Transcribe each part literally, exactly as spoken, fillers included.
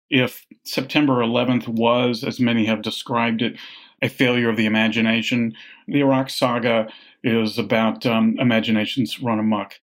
If September eleventh was, as many have described it, a failure of the imagination, the Iraq saga is about um, imaginations run amok.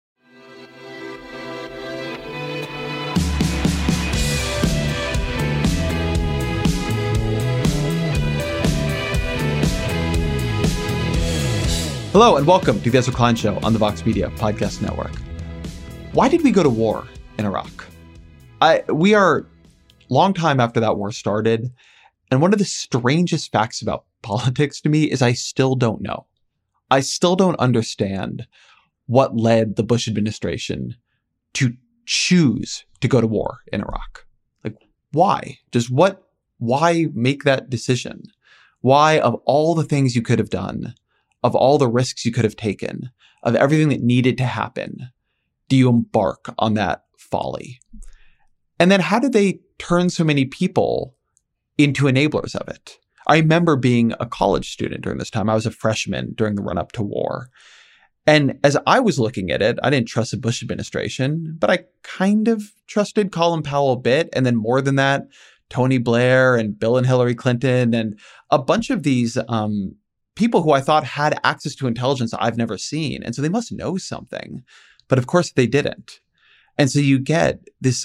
Hello and welcome to the Ezra Klein Show on the Vox Media Podcast Network. Why did we go to war in Iraq? I, we are long time after that war started, and one of the strangest facts about politics to me is I still don't know. I still don't understand what led the Bush administration to choose to go to war in Iraq. Like, why? Just what, why make that decision? Why, of all the things you could have done, of all the risks you could have taken, of everything that needed to happen, do you embark on that folly? And then how did they turn so many people into enablers of it? I remember being a college student during this time. I was a freshman during the run-up to war. And as I was looking at it, I didn't trust the Bush administration, but I kind of trusted Colin Powell a bit. And then more than that, Tony Blair and Bill and Hillary Clinton and a bunch of these um, people who I thought had access to intelligence I've never seen. And so they must know something. But of course they didn't. And so you get this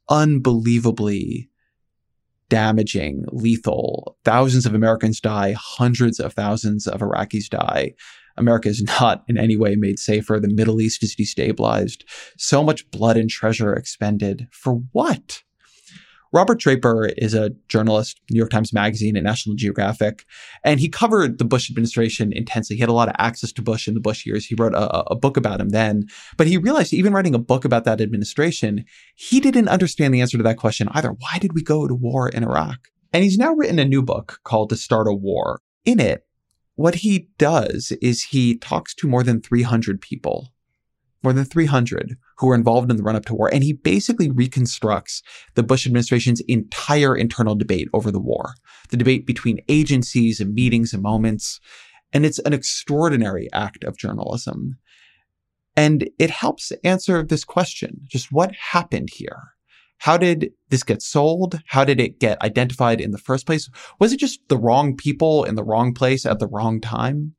unbelievably damaging, lethal, thousands of Americans die, hundreds of thousands of Iraqis die. America is not in any way made safer. The Middle East is destabilized. So much blood and treasure expended. For what? Robert Draper is a journalist, New York Times Magazine and National Geographic, and he covered the Bush administration intensely. He had a lot of access to Bush in the Bush years. He wrote a, a book about him then, but he realized even writing a book about that administration, he didn't understand the answer to that question either. Why did we go to war in Iraq? And he's now written a new book called To Start a War. In it, what he does is he talks to more than three hundred people, more than three hundred who were involved in the run-up to war. And he basically reconstructs the Bush administration's entire internal debate over the war, the debate between agencies and meetings and moments. And it's an extraordinary act of journalism. And it helps answer this question, just what happened here? How did this get sold? How did it get identified in the first place? Was it just the wrong people in the wrong place at the wrong time?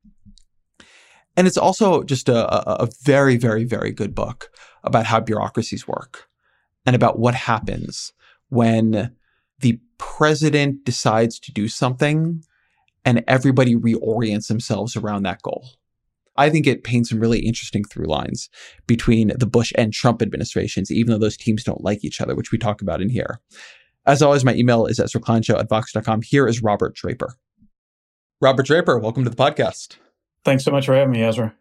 And it's also just a, a very, very, very good book about how bureaucracies work and about what happens when the president decides to do something and everybody reorients themselves around that goal. I think it paints some really interesting through lines between the Bush and Trump administrations, even though those teams don't like each other, which we talk about in here. As always, my email is ezra klein show at vox dot com. Here is Robert Draper. Robert Draper, welcome to the podcast. Thanks so much for having me, Ezra.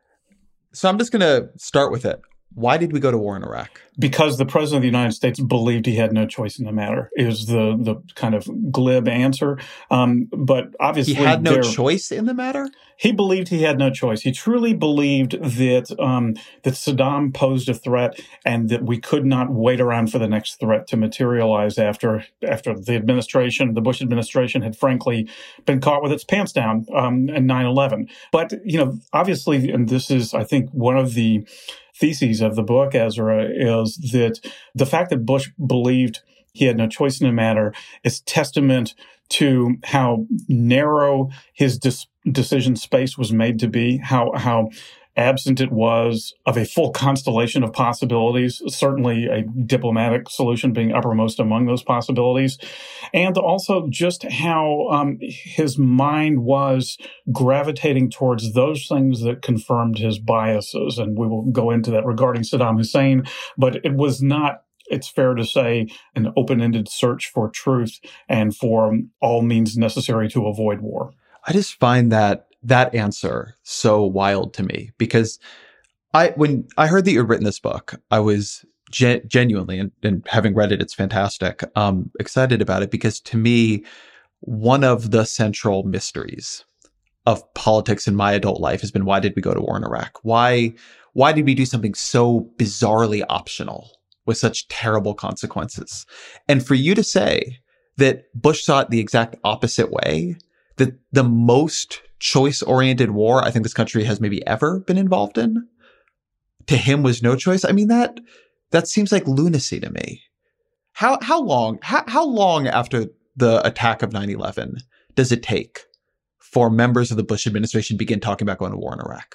So I'm just going to start with it. Why did we go to war in Iraq? Because the president of the United States believed he had no choice in the matter. It was the the kind of glib answer. Um, but obviously, he had no there, choice in the matter? He believed he had no choice. He truly believed that um, that Saddam posed a threat and that we could not wait around for the next threat to materialize after after the administration, the Bush administration, had frankly been caught with its pants down um, in nine eleven. But, you know, obviously, and this is, I think, one of the theses of the book, Ezra, is that the fact that Bush believed he had no choice in the matter is testament to how narrow his dis- decision space was made to be, how how absent it was of a full constellation of possibilities, certainly a diplomatic solution being uppermost among those possibilities, and also just how um, his mind was gravitating towards those things that confirmed his biases. And we will go into that regarding Saddam Hussein, but it was not, it's fair to say, an open-ended search for truth and for all means necessary to avoid war. I just find that that answer so wild to me, because I, when I heard that you had written this book, I was gen- genuinely, and, and having read it, it's fantastic, um, excited about it, because to me, one of the central mysteries of politics in my adult life has been, why did we go to war in Iraq? Why, why did we do something so bizarrely optional with such terrible consequences? And for you to say that Bush saw it the exact opposite way, that the most choice-oriented war I think this country has maybe ever been involved in, to him was no choice. I mean, that that seems like lunacy to me. How how long how, how long after the attack of nine eleven does it take for members of the Bush administration begin talking about going to war in Iraq?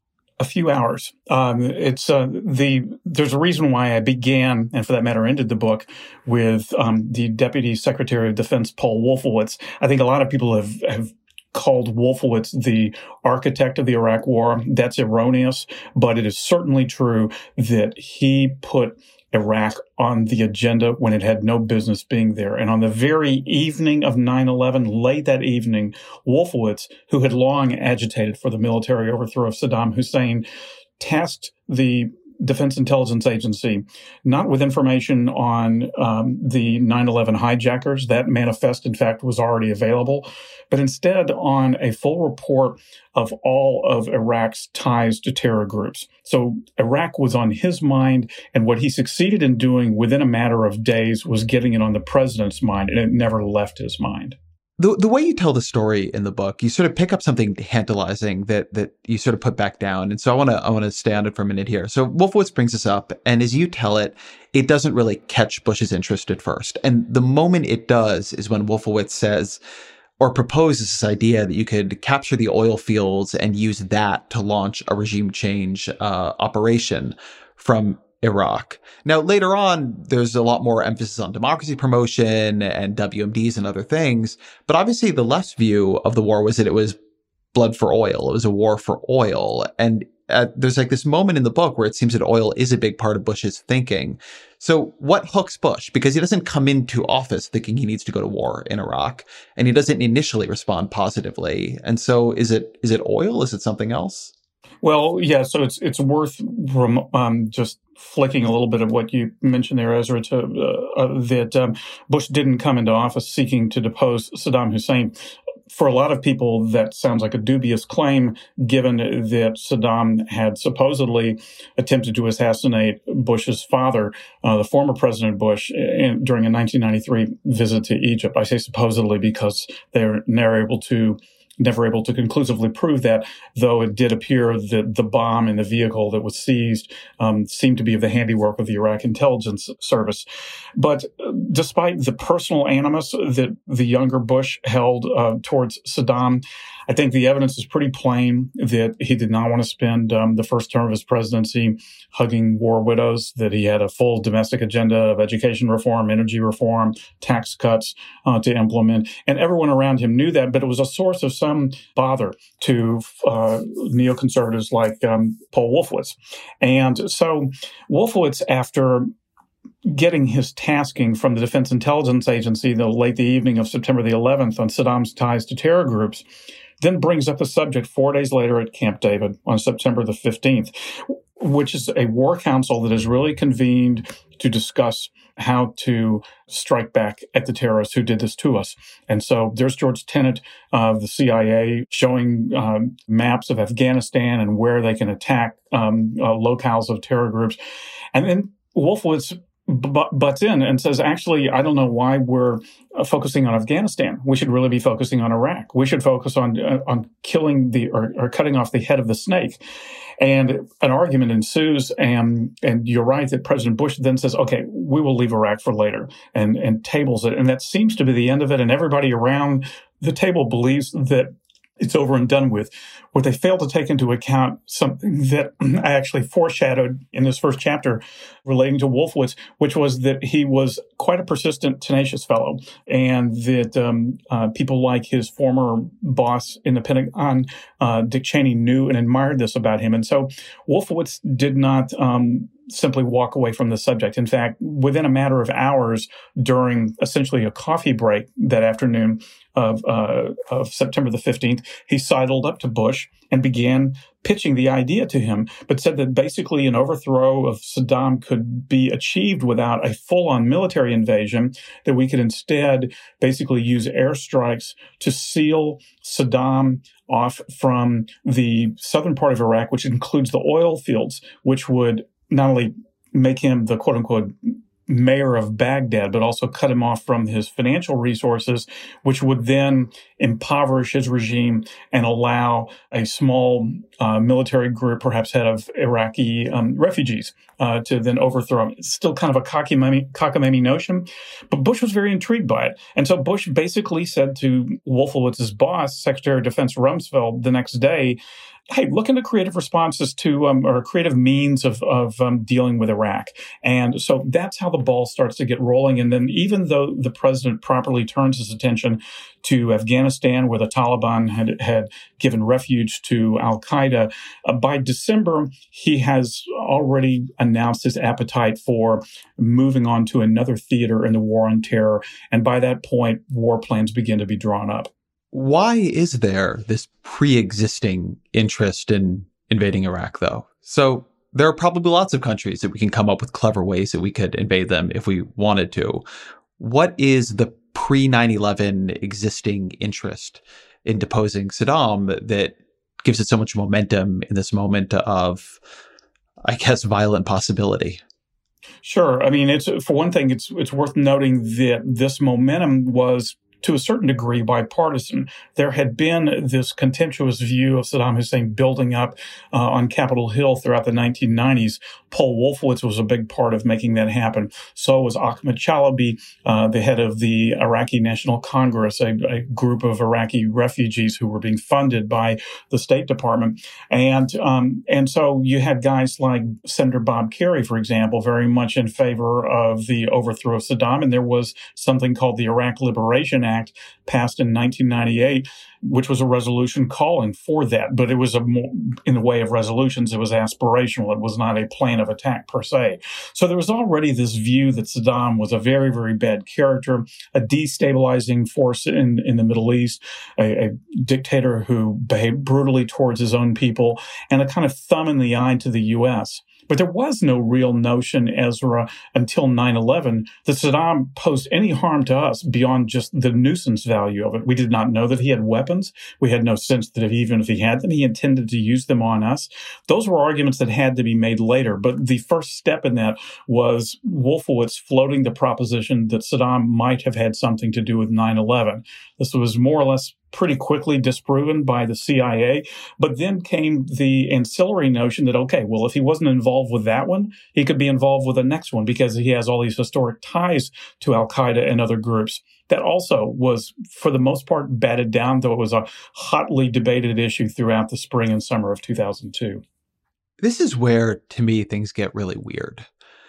A few hours. Um, it's uh, the there's a reason why I began, and for that matter, ended the book with um, the Deputy Secretary of Defense Paul Wolfowitz. I think a lot of people have have called Wolfowitz the architect of the Iraq War. That's erroneous, but it is certainly true that he put Iraq on the agenda when it had no business being there. And on the very evening of nine eleven, late that evening, Wolfowitz, who had long agitated for the military overthrow of Saddam Hussein, tasked the Defense Intelligence Agency not with information on um, the nine eleven hijackers. That manifest, in fact, was already available, but instead on a full report of all of Iraq's ties to terror groups. So Iraq was on his mind, and what he succeeded in doing within a matter of days was getting it on the president's mind, and it never left his mind. The the way you tell the story in the book, you sort of pick up something tantalizing that that you sort of put back down. And so I want to I want to stay on it for a minute here. So Wolfowitz brings this up, and as you tell it, it doesn't really catch Bush's interest at first. And the moment it does is when Wolfowitz says or proposes this idea that you could capture the oil fields and use that to launch a regime change uh, operation from Iraq. Now, later on, there's a lot more emphasis on democracy promotion and W M Ds and other things. But obviously, the left's view of the war was that it was blood for oil. It was a war for oil. And uh, there's like this moment in the book where it seems that oil is a big part of Bush's thinking. So what hooks Bush? Because he doesn't come into office thinking he needs to go to war in Iraq, and he doesn't initially respond positively. And so is it is it oil? Is it something else? Well, yeah, so it's it's worth um, just flicking a little bit of what you mentioned there, Ezra, to uh, uh, that um, Bush didn't come into office seeking to depose Saddam Hussein. For a lot of people, that sounds like a dubious claim, given that Saddam had supposedly attempted to assassinate Bush's father, uh, the former President Bush, in, during a nineteen ninety-three visit to Egypt. I say supposedly because they're never able to Never able to conclusively prove that, though it did appear that the bomb in the vehicle that was seized um, seemed to be of the handiwork of the Iraq Intelligence Service. But despite the personal animus that the younger Bush held uh, towards Saddam, I think the evidence is pretty plain that he did not want to spend um, the first term of his presidency hugging war widows, that he had a full domestic agenda of education reform, energy reform, tax cuts uh, to implement. And everyone around him knew that, but it was a source of some bother to uh, neoconservatives like um, Paul Wolfowitz. And so Wolfowitz, after getting his tasking from the Defense Intelligence Agency the late the evening of September the eleventh on Saddam's ties to terror groups, then brings up the subject four days later at Camp David on September the fifteenth, which is a war council that is really convened to discuss how to strike back at the terrorists who did this to us. And so there's George Tenet of the C I A showing um, maps of Afghanistan and where they can attack um, uh, locales of terror groups. And then Wolfowitz butts in and says, actually, I don't know why we're focusing on Afghanistan. We should really be focusing on Iraq. We should focus on uh, on killing the or, or cutting off the head of the snake. And an argument ensues, and and you're right that President Bush then says, okay, we will leave Iraq for later, and and tables it. And that seems to be the end of it, and everybody around the table believes that it's over and done with. What they fail to take into account, something that I actually foreshadowed in this first chapter relating to Wolfowitz, which was that he was quite a persistent, tenacious fellow, and that um, uh, people like his former boss in the Pentagon, uh, Dick Cheney, knew and admired this about him. And so Wolfowitz did not um, simply walk away from the subject. In fact, within a matter of hours during essentially a coffee break that afternoon of, uh, of September the fifteenth, he sidled up to Bush and began pitching the idea to him, but said that basically an overthrow of Saddam could be achieved without a full-on military invasion, that we could instead basically use airstrikes to seal Saddam off from the southern part of Iraq, which includes the oil fields, which would not only make him the quote-unquote mayor of Baghdad, but also cut him off from his financial resources, which would then impoverish his regime and allow a small uh, military group, perhaps head of Iraqi um, refugees, uh, to then overthrow him. It's still kind of a cockamamie, cockamamie notion, but Bush was very intrigued by it. And so Bush basically said to Wolfowitz's boss, Secretary of Defense Rumsfeld, the next day, hey, look into creative responses to, um, or creative means of, of um, dealing with Iraq. And so that's how the ball starts to get rolling. And then even though the president properly turns his attention to Afghanistan, where the Taliban had, had given refuge to al-Qaeda, uh, by December, he has already announced his appetite for moving on to another theater in the war on terror. And by that point, war plans begin to be drawn up. Why is there this pre-existing interest in invading Iraq, though? So there are probably lots of countries that we can come up with clever ways that we could invade them if we wanted to. What is the pre nine eleven existing interest in deposing Saddam that gives it so much momentum in this moment of, I guess, violent possibility? Sure. I mean, it's for one thing, it's it's worth noting that this momentum was, to a certain degree, bipartisan. There had been this contemptuous view of Saddam Hussein building up uh, on Capitol Hill throughout the nineteen nineties. Paul Wolfowitz was a big part of making that happen. So was Ahmed Chalabi, uh, the head of the Iraqi National Congress, a, a group of Iraqi refugees who were being funded by the State Department. And um, and so you had guys like Senator Bob Kerrey, for example, very much in favor of the overthrow of Saddam. And there was something called the Iraq Liberation Act, Act passed in nineteen ninety-eight, which was a resolution calling for that. But it was a more, in the way of resolutions, it was aspirational. It was not a plan of attack per se. So there was already this view that Saddam was a very, very bad character, a destabilizing force in, in the Middle East, a, a dictator who behaved brutally towards his own people, and a kind of thumb in the eye to the U S. But there was no real notion, Ezra, until nine eleven, that Saddam posed any harm to us beyond just the nuisance value of it. We did not know that he had weapons. We had no sense that if, even if he had them, he intended to use them on us. Those were arguments that had to be made later. But the first step in that was Wolfowitz floating the proposition that Saddam might have had something to do with nine eleven. This was more or less pretty quickly disproven by the C I A. But then came the ancillary notion that, okay, well, if he wasn't involved with that one, he could be involved with the next one because he has all these historic ties to al-Qaeda and other groups. That also was, for the most part, batted down, though it was a hotly debated issue throughout the spring and summer of two thousand two. This is where, to me, things get really weird.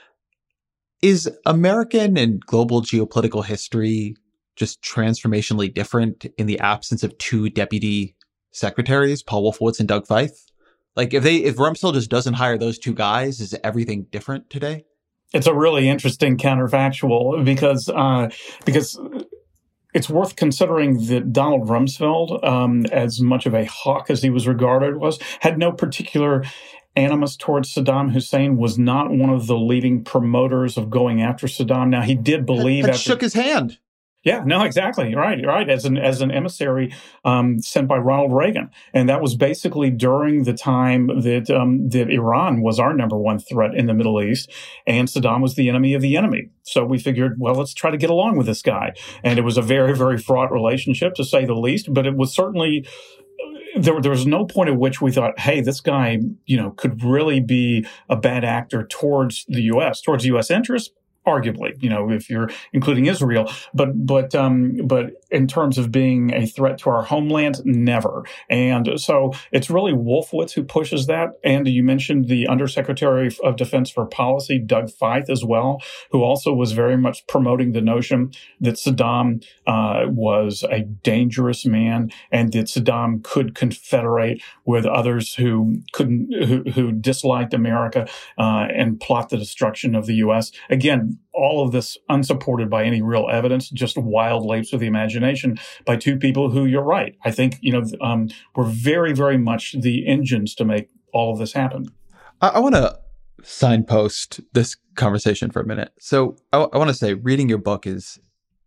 Is American and global geopolitical history just transformationally different in the absence of two deputy secretaries, Paul Wolfowitz and Doug Feith? Like, if they if Rumsfeld just doesn't hire those two guys, is everything different today? It's a really interesting counterfactual because uh, because it's worth considering that Donald Rumsfeld, um, as much of a hawk as he was regarded was, had no particular animus towards Saddam Hussein, was not one of the leading promoters of going after Saddam. Now, he did believe that, that after, shook his hand. Yeah, no, exactly. Right, right. As an as an emissary um, sent by Ronald Reagan, and that was basically during the time that um, that Iran was our number one threat in the Middle East, and Saddam was the enemy of the enemy. So we figured, well, let's try to get along with this guy. And it was a very, very fraught relationship, to say the least. But it was certainly there. There was no point at which we thought, hey, this guy, you know, could really be a bad actor towards the U S, towards U S interests. Arguably, you know, if you're including Israel, but but um, but in terms of being a threat to our homeland, never. And so it's really Wolfowitz who pushes that. And you mentioned the Undersecretary of Defense for Policy, Doug Feith, as well, who also was very much promoting the notion that Saddam uh, was a dangerous man and that Saddam could confederate with others who couldn't, who, who disliked America uh, and plot the destruction of the U S. Again, all of this unsupported by any real evidence, just wild leaps of the imagination by two people who, you're right, I think, you know, um, were very, very much the engines to make all of this happen. I, I want to signpost this conversation for a minute. So I, I want to say reading your book is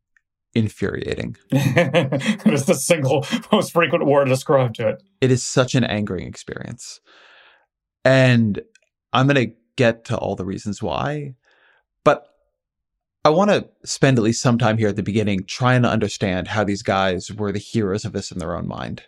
infuriating. It's the single most frequent word described to it. It is such an angering experience. And I'm going to get to all the reasons why. But I want to spend at least some time here at the beginning trying to understand how these guys were the heroes of this in their own mind.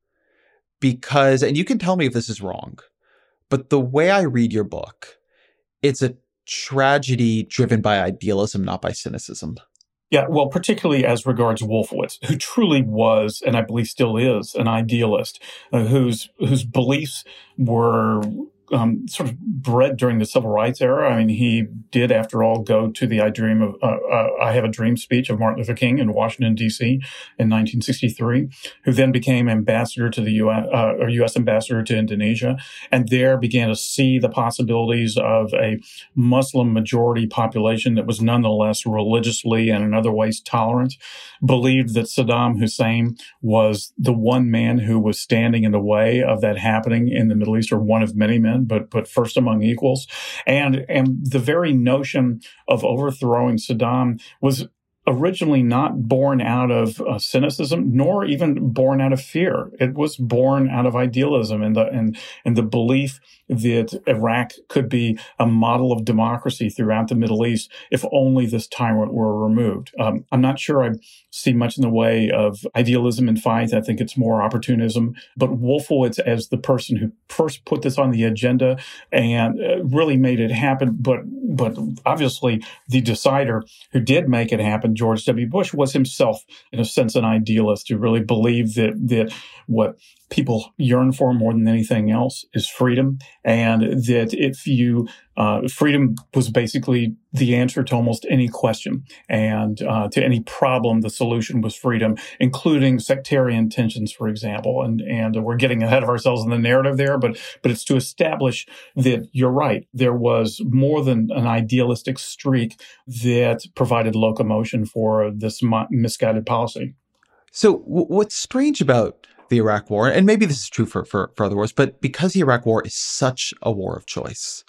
Because, and you can tell me if this is wrong, but the way I read your book, it's a tragedy driven by idealism, not by cynicism. Yeah, well, particularly as regards Wolfowitz, who truly was, and I believe still is, an idealist, uh, whose whose beliefs were um, sort of bred during the civil rights era. I mean, he did, after all, go to the "I Dream of uh, uh, I Have a Dream" speech of Martin Luther King in Washington, D C in nineteen sixty-three, who then became ambassador to the U S uh, or U S ambassador to Indonesia, and there began to see the possibilities of a Muslim majority population that was nonetheless religiously and in other ways tolerant, believed that Saddam Hussein was the one man who was standing in the way of that happening in the Middle East, or one of many men, but but first among equals. And, and the very notion of overthrowing Saddam was originally not born out of uh, cynicism, nor even born out of fear. It was born out of idealism and the and and the belief that Iraq could be a model of democracy throughout the Middle East if only this tyrant were removed. Um, I'm not sure I see much in the way of idealism in fight. I think it's more opportunism. But Wolfowitz, as the person who first put this on the agenda and uh, really made it happen, but but obviously the decider who did make it happen, George W. Bush, was himself, in a sense, an idealist who really believed that that what people yearn for more than anything else is freedom, and that if you uh, freedom was basically the answer to almost any question, and uh, to any problem, the solution was freedom, including sectarian tensions, for example. And and we're getting ahead of ourselves in the narrative there, but but it's to establish that you're right. There was more than an idealistic streak that provided locomotion for this misguided policy. So w- what's strange about the Iraq War, and maybe this is true for, for, for other wars, but because the Iraq War is such a war of choice,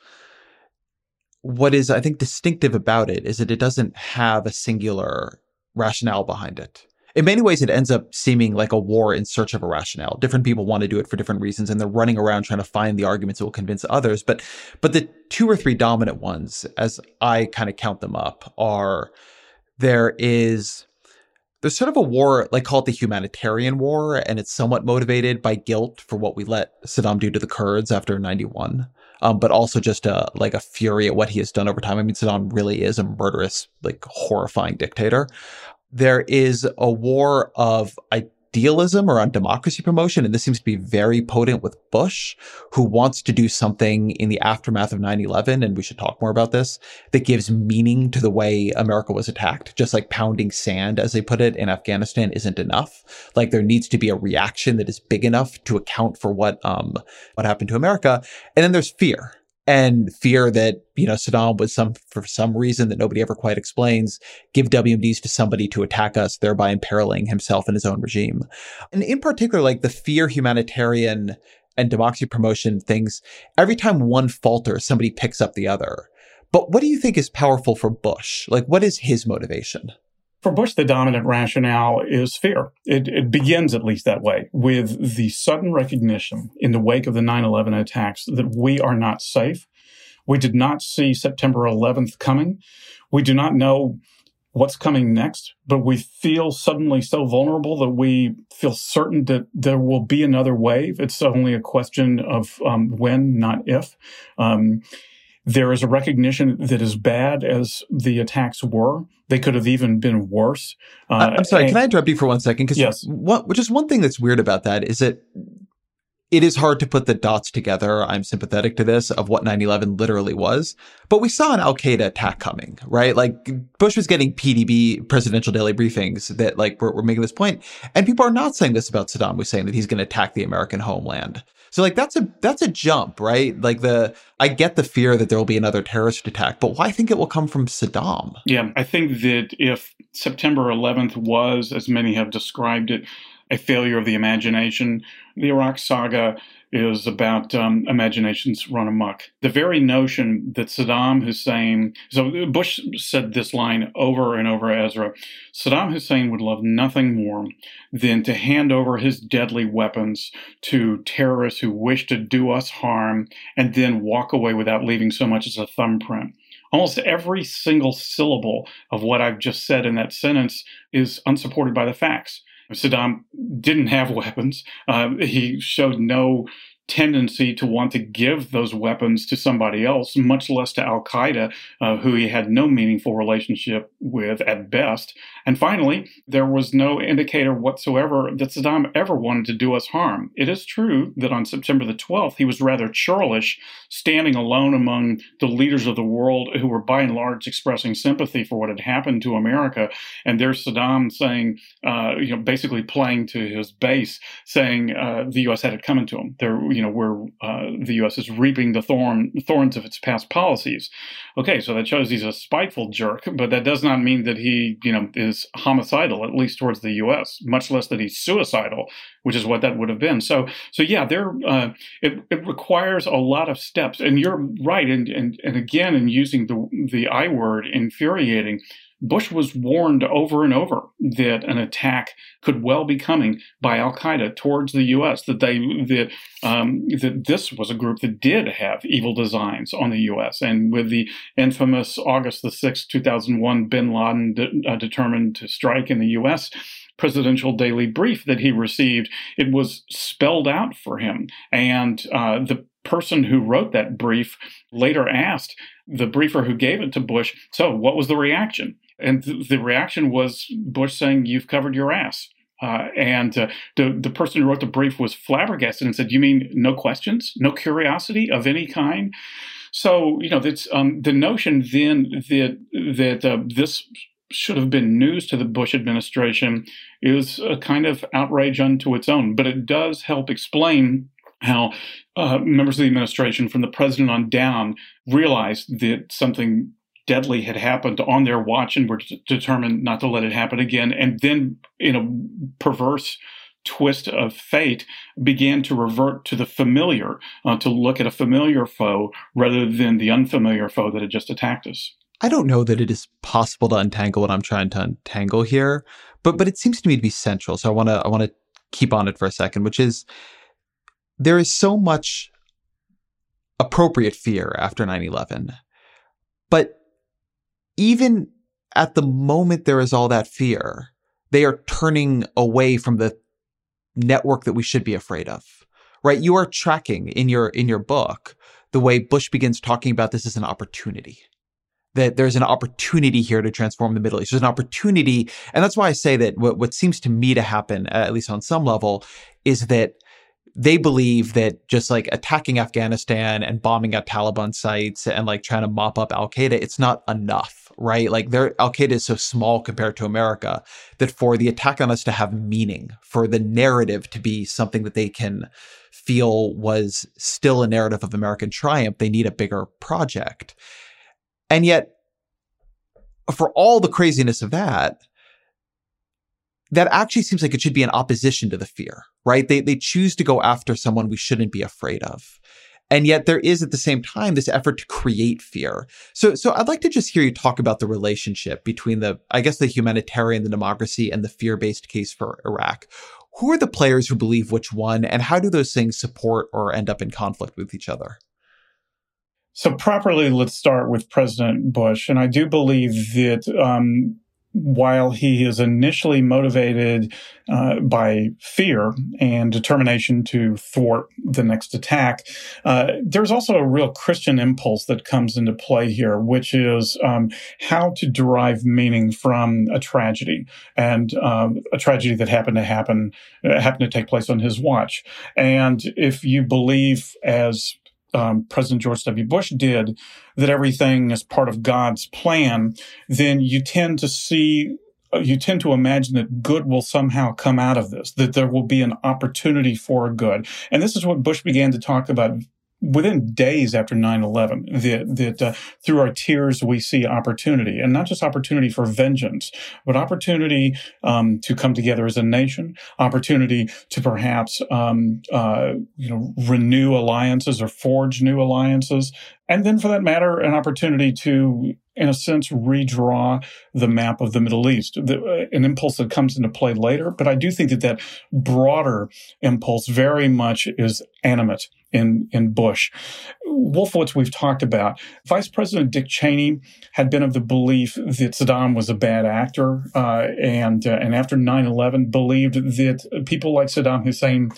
what is, I think, distinctive about it is that it doesn't have a singular rationale behind it. In many ways, it ends up seeming like a war in search of a rationale. Different people want to do it for different reasons, and they're running around trying to find the arguments that will convince others. But, but the two or three dominant ones, as I kind of count them up, are there is... There's sort of a war, like call it the humanitarian war, and it's somewhat motivated by guilt for what we let Saddam do to the Kurds after ninety-one, um, but also just a, like a fury at what he has done over time. I mean, Saddam really is a murderous, like horrifying dictator. There is a war of idealism around democracy promotion, and this seems to be very potent with Bush, who wants to do something in the aftermath of nine eleven, and we should talk more about this, that gives meaning to the way America was attacked. Just like pounding sand, as they put it, in Afghanistan isn't enough. Like, there needs to be a reaction that is big enough to account for what um what happened to America. And then there's fear. And fear that, you know, Saddam would some, for some reason that nobody ever quite explains, give W M Ds to somebody to attack us, thereby imperiling himself and his own regime. And in particular, like the fear, humanitarian, and democracy promotion things, every time one falters, somebody picks up the other. But what do you think is powerful for Bush? Like, what is his motivation? For Bush, the dominant rationale is fear. It, it begins, at least that way, with the sudden recognition in the wake of the nine eleven attacks that we are not safe. We did not see September eleventh coming. We do not know what's coming next, but we feel suddenly so vulnerable that we feel certain that there will be another wave. It's only a question of um, when, not if. Um, There is a recognition that as bad as the attacks were, they could have even been worse. Uh, I'm sorry, and, can I interrupt you for one second? Because yes. What, just one thing that's weird about that is that it is hard to put the dots together. I'm sympathetic to this, of what nine eleven literally was. But we saw an Al-Qaeda attack coming, right? Like, Bush was getting P D B, presidential daily briefings, that like were, were making this point. And people are not saying this about Saddam Hussein, that he's going to attack the American homeland. So like that's a that's a jump, right? Like the I get the fear that there will be another terrorist attack, but why think it will come from Saddam? Yeah, I think that if September eleventh was, as many have described it, a failure of the imagination, the Iraq saga is about um, imaginations run amok. The very notion that Saddam Hussein, so Bush said this line over and over, Ezra, Saddam Hussein would love nothing more than to hand over his deadly weapons to terrorists who wish to do us harm and then walk away without leaving so much as a thumbprint Almost every single syllable of what I've just said in that sentence is unsupported by the facts. Saddam didn't have weapons. Uh, he showed no tendency to want to give those weapons to somebody else, much less to al-Qaeda, uh, who he had no meaningful relationship with at best. And finally, there was no indicator whatsoever that Saddam ever wanted to do us harm. It is true that on September the twelfth, he was rather churlish, standing alone among the leaders of the world who were by and large expressing sympathy for what had happened to America. And there's Saddam saying, uh, you know, basically playing to his base, saying uh, the U S had it coming to him. There, you know, where uh, the U S is reaping the thorn, thorns of its past policies. Okay, so that shows he's a spiteful jerk, but that does not mean that he, you know, is homicidal, at least towards the U S, much less that he's suicidal, which is what that would have been. So, so yeah, there, uh, it, it requires a lot of steps. And you're right, and and and again, in using the the I word, infuriating, Bush was warned over and over that an attack could well be coming by al-Qaeda towards the U S, that they that um, that this was a group that did have evil designs on the U S. And with the infamous August the sixth, two thousand one, bin Laden de- uh, determined to strike in the U S presidential daily brief that he received, it was spelled out for him. And uh, the person who wrote that brief later asked the briefer who gave it to Bush, so what was the reaction? And th- the reaction was Bush saying, "You've covered your ass." Uh, and uh, the, the person who wrote the brief was flabbergasted and said, "You mean no questions, no curiosity of any kind?" So, you know, that's um, the notion then that, that uh, this should have been news to the Bush administration is a kind of outrage unto its own. But it does help explain how uh, members of the administration, from the president on down, realized that something deadly had happened on their watch and were d- determined not to let it happen again. And then, in a perverse twist of fate, began to revert to the familiar, uh, to look at a familiar foe rather than the unfamiliar foe that had just attacked us. I don't know that it is possible to untangle what I'm trying to untangle here, but but it seems to me to be central. So I want to I want to keep on it for a second, which is there is so much appropriate fear after nine eleven, but even at the moment there is all that fear, they are turning away from the network that we should be afraid of, right? You are tracking in your in your book the way Bush begins talking about this as an opportunity. That there's an opportunity here to transform the Middle East. There's an opportunity. And that's why I say that what, what seems to me to happen, at least on some level, is that they believe that just like attacking Afghanistan and bombing out Taliban sites and like trying to mop up al-Qaeda, it's not enough, right? Like their al-Qaeda is so small compared to America that for the attack on us to have meaning, for the narrative to be something that they can feel was still a narrative of American triumph, they need a bigger project. And yet, for all the craziness of that, that actually seems like it should be in opposition to the fear, right? They they choose to go after someone we shouldn't be afraid of. And yet there is at the same time this effort to create fear. So so I'd like to just hear you talk about the relationship between the, I guess, the humanitarian, the democracy, and the fear-based case for Iraq. Who are the players who believe which one, and how do those things support or end up in conflict with each other? So properly, let's start with President Bush. And I do believe that um, while he is initially motivated uh, by fear and determination to thwart the next attack, uh, there's also a real Christian impulse that comes into play here, which is um, how to derive meaning from a tragedy, and um, a tragedy that happened to happen, uh, happened to take place on his watch. And if you believe, as Um, President George W. Bush did, that everything is part of God's plan, then you tend to see, you tend to imagine that good will somehow come out of this, that there will be an opportunity for good. And this is what Bush began to talk about within days after nine eleven, that, that uh, through our tears we see opportunity, and not just opportunity for vengeance, but opportunity um, to come together as a nation, opportunity to perhaps um, uh, you know renew alliances or forge new alliances, and then for that matter, an opportunity to, in a sense, redraw the map of the Middle East, the, uh, an impulse that comes into play later. But I do think that that broader impulse very much is animate in, in Bush. Wolfowitz, we've talked about. Vice President Dick Cheney had been of the belief that Saddam was a bad actor, uh, and uh, and after nine eleven believed that people like Saddam Hussein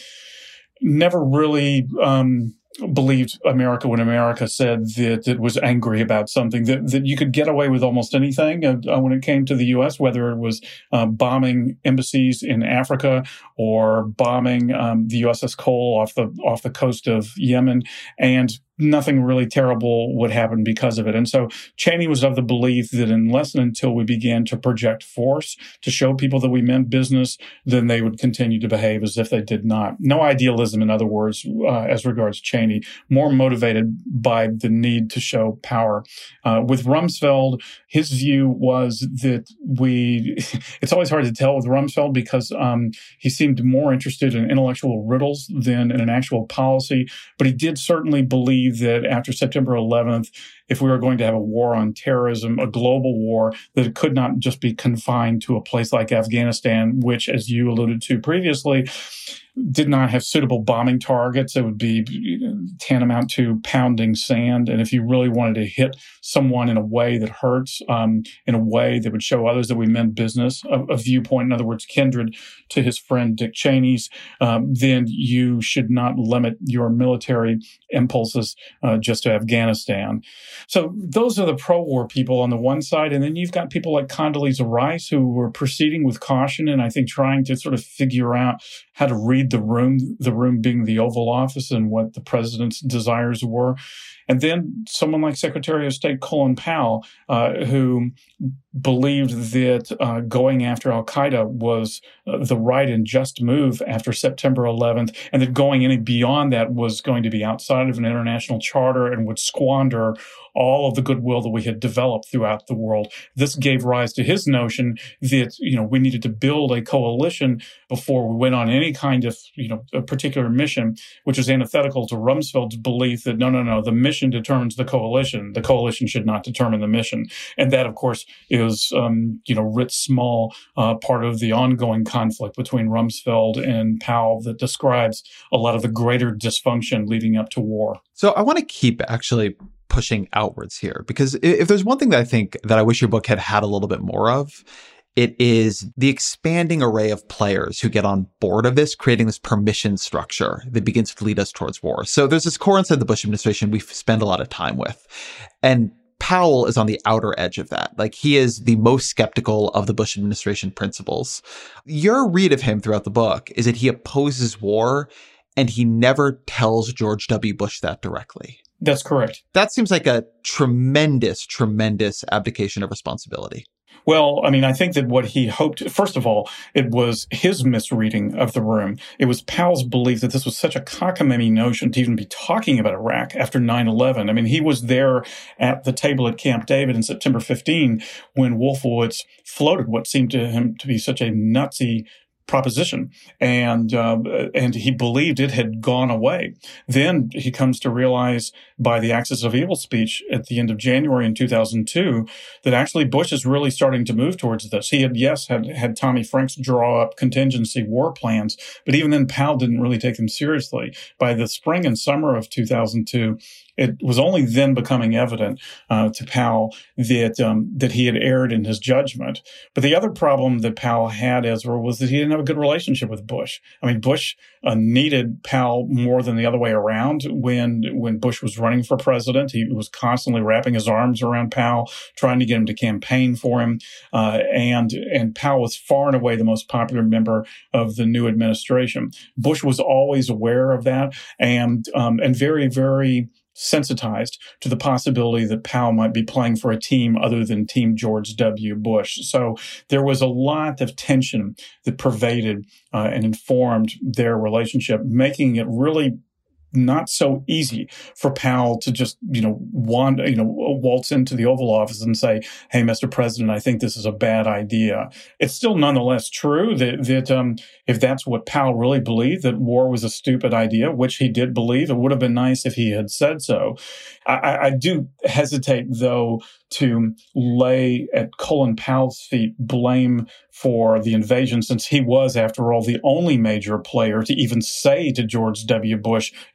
never really um, believed America when America said that it was angry about something, that, that you could get away with almost anything uh, when it came to the U S, whether it was uh, bombing embassies in Africa or bombing um, the U S S Cole off the off the coast of Yemen, and nothing really terrible would happen because of it. And so Cheney was of the belief that unless and until we began to project force to show people that we meant business, then they would continue to behave as if they did not. No idealism, in other words, uh, as regards Cheney, more motivated by the need to show power. Uh, with Rumsfeld, his view was that we, it's always hard to tell with Rumsfeld because um, he seemed more interested in intellectual riddles than in an actual policy, but he did certainly believe that after September eleventh, if we were going to have a war on terrorism, a global war, that it could not just be confined to a place like Afghanistan, which, as you alluded to previously, did not have suitable bombing targets. It would be tantamount to pounding sand. And if you really wanted to hit someone in a way that hurts, um, in a way that would show others that we meant business, a, a viewpoint, in other words, kindred to his friend Dick Cheney's, um, then you should not limit your military impulses uh, just to Afghanistan. So those are the pro-war people on the one side. And then you've got people like Condoleezza Rice, who were proceeding with caution and I think trying to sort of figure out how to read the room, the room being the Oval Office and what the president's desires were. And then someone like Secretary of State Colin Powell, uh, who believed that uh, going after al-Qaeda was uh, the right and just move after September eleventh, and that going any beyond that was going to be outside of an international charter and would squander all of the goodwill that we had developed throughout the world. This gave rise to his notion that, you know, we needed to build a coalition before we went on any kind of, you know, a particular mission, which is antithetical to Rumsfeld's belief that no, no, no, the mission determines the coalition. The coalition should not determine the mission. And that, of course, is, um, you know, writ small, uh, part of the ongoing conflict between Rumsfeld and Powell that describes a lot of the greater dysfunction leading up to war. So I want to keep actually pushing outwards here, because if there's one thing that I think that I wish your book had had a little bit more of, it is the expanding array of players who get on board of this, creating this permission structure that begins to lead us towards war. So there's this core inside the Bush administration we spend a lot of time with. And Powell is on the outer edge of that. Like, he is the most skeptical of the Bush administration principles. Your read of him throughout the book is that he opposes war and he never tells George W. Bush that directly. That's correct. That seems like a tremendous, tremendous abdication of responsibility. Well, I mean, I think that what he hoped, first of all, it was his misreading of the room. It was Powell's belief that this was such a cockamamie notion to even be talking about Iraq after nine eleven. I mean, he was there at the table at Camp David in September fifteenth when Wolfowitz floated what seemed to him to be such a nutsy proposition, and uh, and he believed it had gone away. Then he comes to realize by the Axis of Evil speech at the end of January in two thousand two that actually Bush is really starting to move towards this. He had, yes, had, had Tommy Franks draw up contingency war plans, but even then Powell didn't really take them seriously. By the spring and summer of two thousand two, it was only then becoming evident uh, to Powell that um, that he had erred in his judgment. But the other problem that Powell had, Ezra, was that he didn't have a good relationship with Bush. I mean, Bush uh, needed Powell more than the other way around. When when Bush was running for president, he was constantly wrapping his arms around Powell, trying to get him to campaign for him. Uh, and and Powell was far and away the most popular member of the new administration. Bush was always aware of that, and um, and very, very sensitized to the possibility that Powell might be playing for a team other than Team George W. Bush. So there was a lot of tension that pervaded uh, and informed their relationship, making it really not so easy for Powell to just, you know, wander, you know, waltz into the Oval Office and say, "Hey, Mister President, I think this is a bad idea." It's still nonetheless true that, that um, if that's what Powell really believed, that war was a stupid idea, which he did believe, it would have been nice if he had said so. I, I do hesitate, though, to lay at Colin Powell's feet blame for the invasion, since he was, after all, the only major player to even say to George W. Bush, "You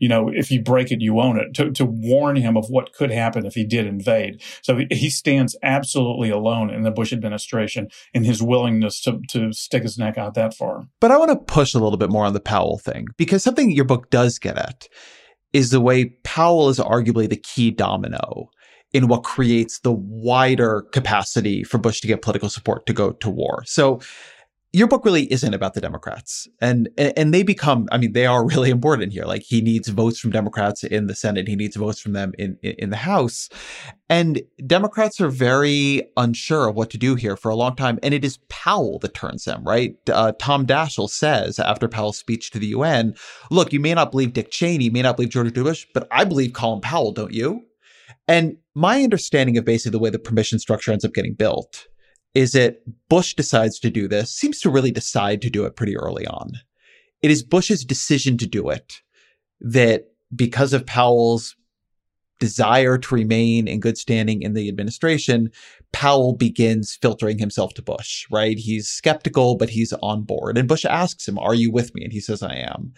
you know, if you break it, you own it, to, to warn him of what could happen if he did invade. So he, he stands absolutely alone in the Bush administration in his willingness to, to stick his neck out that far. But I want to push a little bit more on the Powell thing, because something your book does get at is the way Powell is arguably the key domino in what creates the wider capacity for Bush to get political support to go to war. So your book really isn't about the Democrats, and and they become, I mean, they are really important here. Like, he needs votes from Democrats in the Senate. He needs votes from them in, in, in the House. And Democrats are very unsure of what to do here for a long time. And it is Powell that turns them, right? Uh, Tom Daschle says after Powell's speech to the U N, look, you may not believe Dick Cheney, you may not believe George W. Bush, but I believe Colin Powell, don't you? And my understanding of basically the way the permission structure ends up getting built is that Bush decides to do this, seems to really decide to do it pretty early on. It is Bush's decision to do it that, because of Powell's desire to remain in good standing in the administration, Powell begins filtering himself to Bush, right? He's skeptical, but he's on board. And Bush asks him, are you with me? And he says, I am.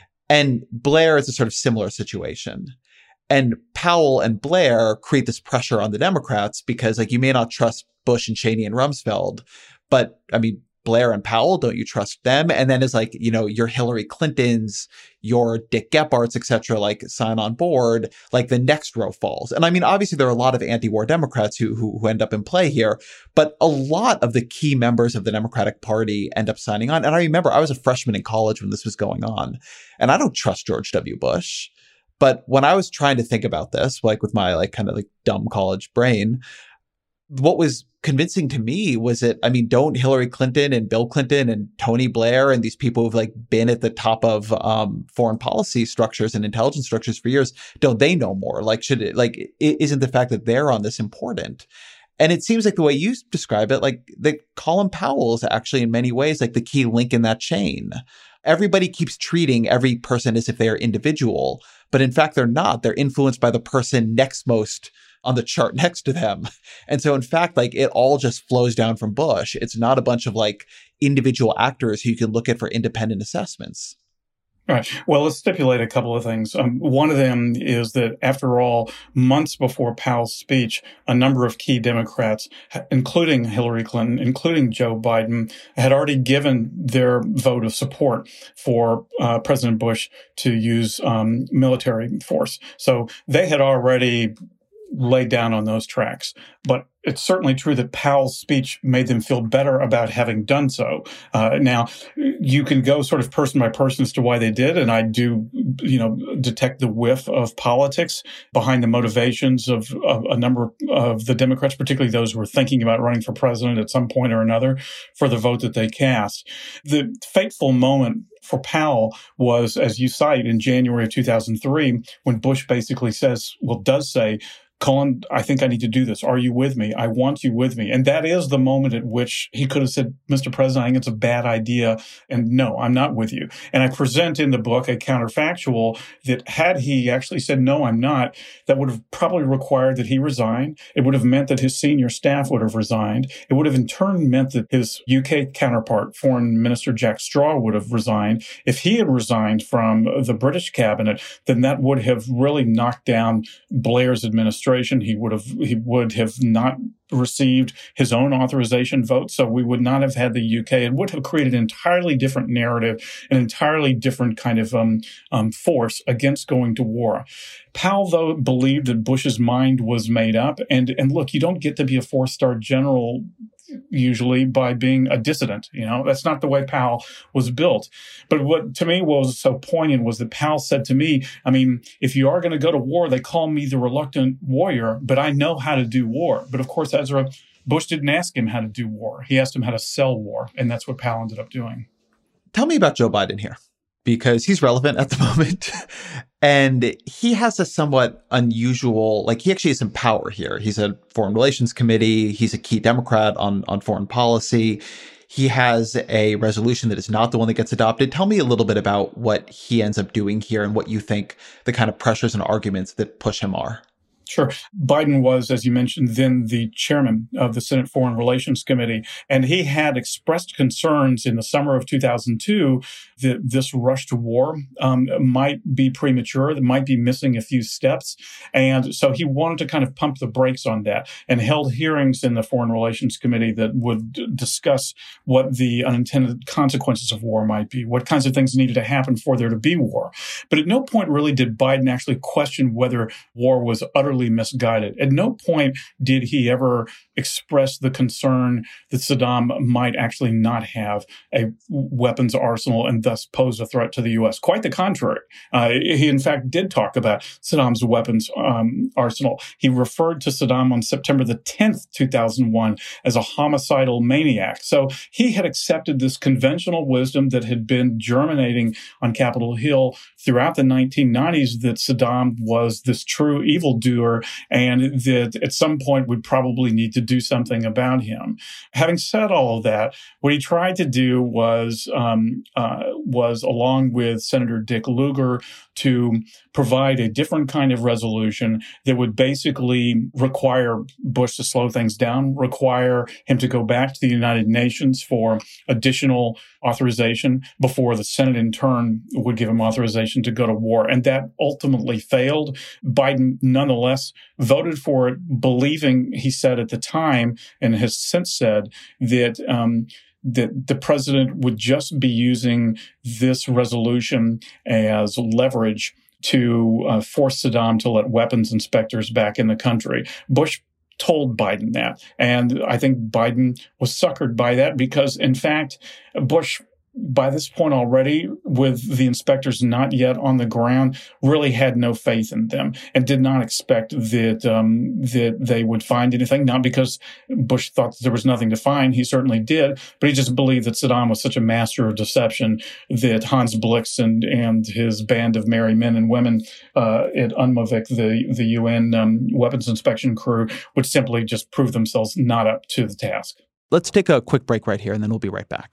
And Blair is a sort of similar situation. And Powell and Blair create this pressure on the Democrats because, like, you may not trust Bush and Cheney and Rumsfeld, but I mean, Blair and Powell, don't you trust them? And then it's like, you know, your Hillary Clintons, your Dick Gephardts, et cetera, like, sign on board, like the next row falls. And I mean, obviously there are a lot of anti-war Democrats who, who, who end up in play here, but a lot of the key members of the Democratic Party end up signing on. And I remember I was a freshman in college when this was going on, and I don't trust George W. Bush. But when I was trying to think about this, like with my like kind of like dumb college brain, what was convincing to me was that, I mean, don't Hillary Clinton and Bill Clinton and Tony Blair and these people who've like been at the top of um, foreign policy structures and intelligence structures for years, don't they know more? Like, should it, like, isn't the fact that they're on this important? And it seems like the way you describe it, like that Colin Powell is actually in many ways like the key link in that chain. Everybody keeps treating every person as if they are individual, but in fact, they're not. They're influenced by the person next most on the chart next to them. And so in fact, like, it all just flows down from Bush. It's not a bunch of like individual actors who you can look at for independent assessments. All right. Well, let's stipulate a couple of things. Um, one of them is that, after all, months before Powell's speech, a number of key Democrats, including Hillary Clinton, including Joe Biden, had already given their vote of support for uh, President Bush to use um, military force. So they had already laid down on those tracks. But it's certainly true that Powell's speech made them feel better about having done so. Uh, now, you can go sort of person by person as to why they did, and I do, you know, detect the whiff of politics behind the motivations of, of a number of the Democrats, particularly those who were thinking about running for president at some point or another, for the vote that they cast. The fateful moment for Powell was, as you cite, in January of two thousand three, when Bush basically says, well, does say, Colin, I think I need to do this. Are you with me? I want you with me. And that is the moment at which he could have said, Mister President, I think it's a bad idea. And no, I'm not with you. And I present in the book a counterfactual that had he actually said, no, I'm not, that would have probably required that he resign. It would have meant that his senior staff would have resigned. It would have in turn meant that his U K counterpart, Foreign Minister Jack Straw, would have resigned. If he had resigned from the British cabinet, then that would have really knocked down Blair's administration. He would have he would have not received his own authorization vote, so we would not have had the U K. It would have created an entirely different narrative, an entirely different kind of um, um, force against going to war. Powell, though, believed that Bush's mind was made up, and and look, you don't get to be a four-star general usually by being a dissident. You know, that's not the way Powell was built. But what to me was so poignant was that Powell said to me, I mean, if you are going to go to war, they call me the reluctant warrior, but I know how to do war. But of course, Ezra, Bush didn't ask him how to do war. He asked him how to sell war. And that's what Powell ended up doing. Tell me about Joe Biden here, because he's relevant at the moment. And he has a somewhat unusual, like, he actually has some power here. He's a Foreign Relations Committee. He's a key Democrat on, on foreign policy. He has a resolution that is not the one that gets adopted. Tell me a little bit about what he ends up doing here and what you think the kind of pressures and arguments that push him are. Sure. Biden was, as you mentioned, then the chairman of the Senate Foreign Relations Committee, and he had expressed concerns in the summer of two thousand two that this rush to war um, might be premature, that might be missing a few steps. And so he wanted to kind of pump the brakes on that and held hearings in the Foreign Relations Committee that would d- discuss what the unintended consequences of war might be, what kinds of things needed to happen for there to be war. But at no point really did Biden actually question whether war was utterly misguided. At no point did he ever express the concern that Saddam might actually not have a weapons arsenal and thus pose a threat to the U S. Quite the contrary. Uh, he, in fact, did talk about Saddam's weapons um, arsenal. He referred to Saddam on September the tenth, two thousand one, as a homicidal maniac. So he had accepted this conventional wisdom that had been germinating on Capitol Hill throughout the nineteen nineties that Saddam was this true evildoer and that at some point would probably need to do something about him. Having said all of that, what he tried to do was, um, uh, was along with Senator Dick Lugar, to provide a different kind of resolution that would basically require Bush to slow things down, require him to go back to the United Nations for additional authorization before the Senate in turn would give him authorization to go to war. And that ultimately failed. Biden nonetheless voted for it, believing, he said at the time, and has since said, that um, that the president would just be using this resolution as leverage to uh, force Saddam to let weapons inspectors back in the country. Bush told Biden that. And I think Biden was suckered by that because, in fact, Bush, by this point already, with the inspectors not yet on the ground, really had no faith in them and did not expect that um, that they would find anything. Not because Bush thought that there was nothing to find. He certainly did. But he just believed that Saddam was such a master of deception that Hans Blix and, and his band of merry men and women uh, at UNMOVIC, the, the U N um, weapons inspection crew, would simply just prove themselves not up to the task. Let's take a quick break right here, and then we'll be right back.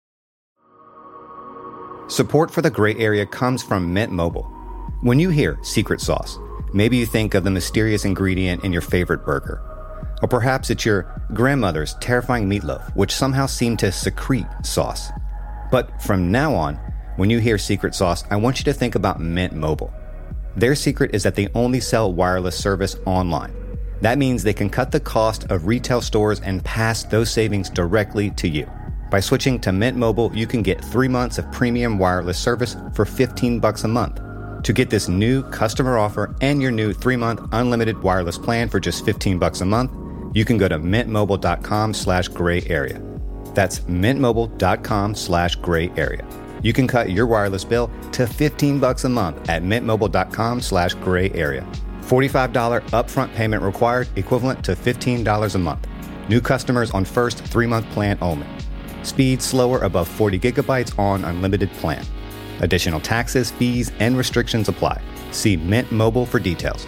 Support for the Gray Area comes from Mint Mobile. When you hear secret sauce, maybe you think of the mysterious ingredient in your favorite burger. Or perhaps it's your grandmother's terrifying meatloaf, which somehow seemed to secrete sauce. But from now on, when you hear secret sauce, I want you to think about Mint Mobile. Their secret is that they only sell wireless service online. That means they can cut the cost of retail stores and pass those savings directly to you. By switching to Mint Mobile, you can get three months of premium wireless service for fifteen bucks a month. To get this new customer offer and your new three-month unlimited wireless plan for just fifteen bucks a month, you can go to mintmobile.com slash gray area. That's mintmobile.com slash gray area. You can cut your wireless bill to fifteen bucks a month at mintmobile.com slash gray area. forty-five dollars upfront payment required, equivalent to fifteen dollars a month. New customers on first three-month plan only. Speed slower above forty gigabytes on unlimited plan. Additional taxes, fees, and restrictions apply. See Mint Mobile for details.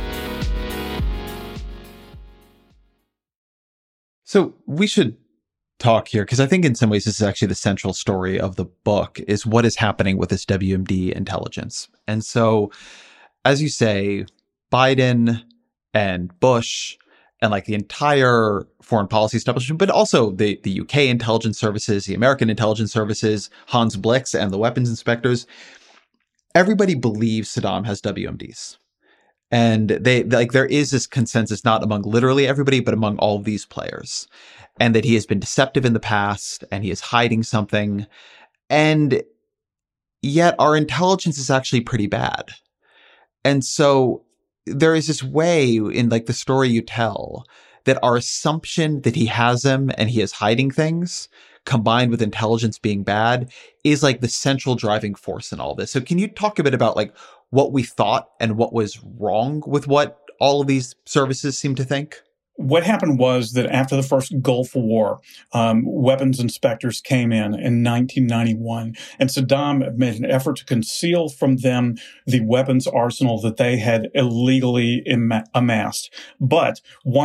So we should talk here, because I think in some ways this is actually the central story of the book, is what is happening with this W M D intelligence. And so, as you say, Biden and Bush and like the entire foreign policy establishment, but also the, the U K intelligence services, the American intelligence services, Hans Blix and the weapons inspectors, everybody believes Saddam has W M Ds. And they like there is this consensus, not among literally everybody, but among all of these players, and that he has been deceptive in the past and he is hiding something. And yet our intelligence is actually pretty bad. And so there is this way in like the story you tell that our assumption that he has them and he is hiding things, combined with intelligence being bad, is like the central driving force in all this. So can you talk a bit about like what we thought and what was wrong with what all of these services seem to think? What happened was that after the first Gulf War, um, weapons inspectors came in in nineteen ninety-one, and Saddam made an effort to conceal from them the weapons arsenal that they had illegally im- amassed. But once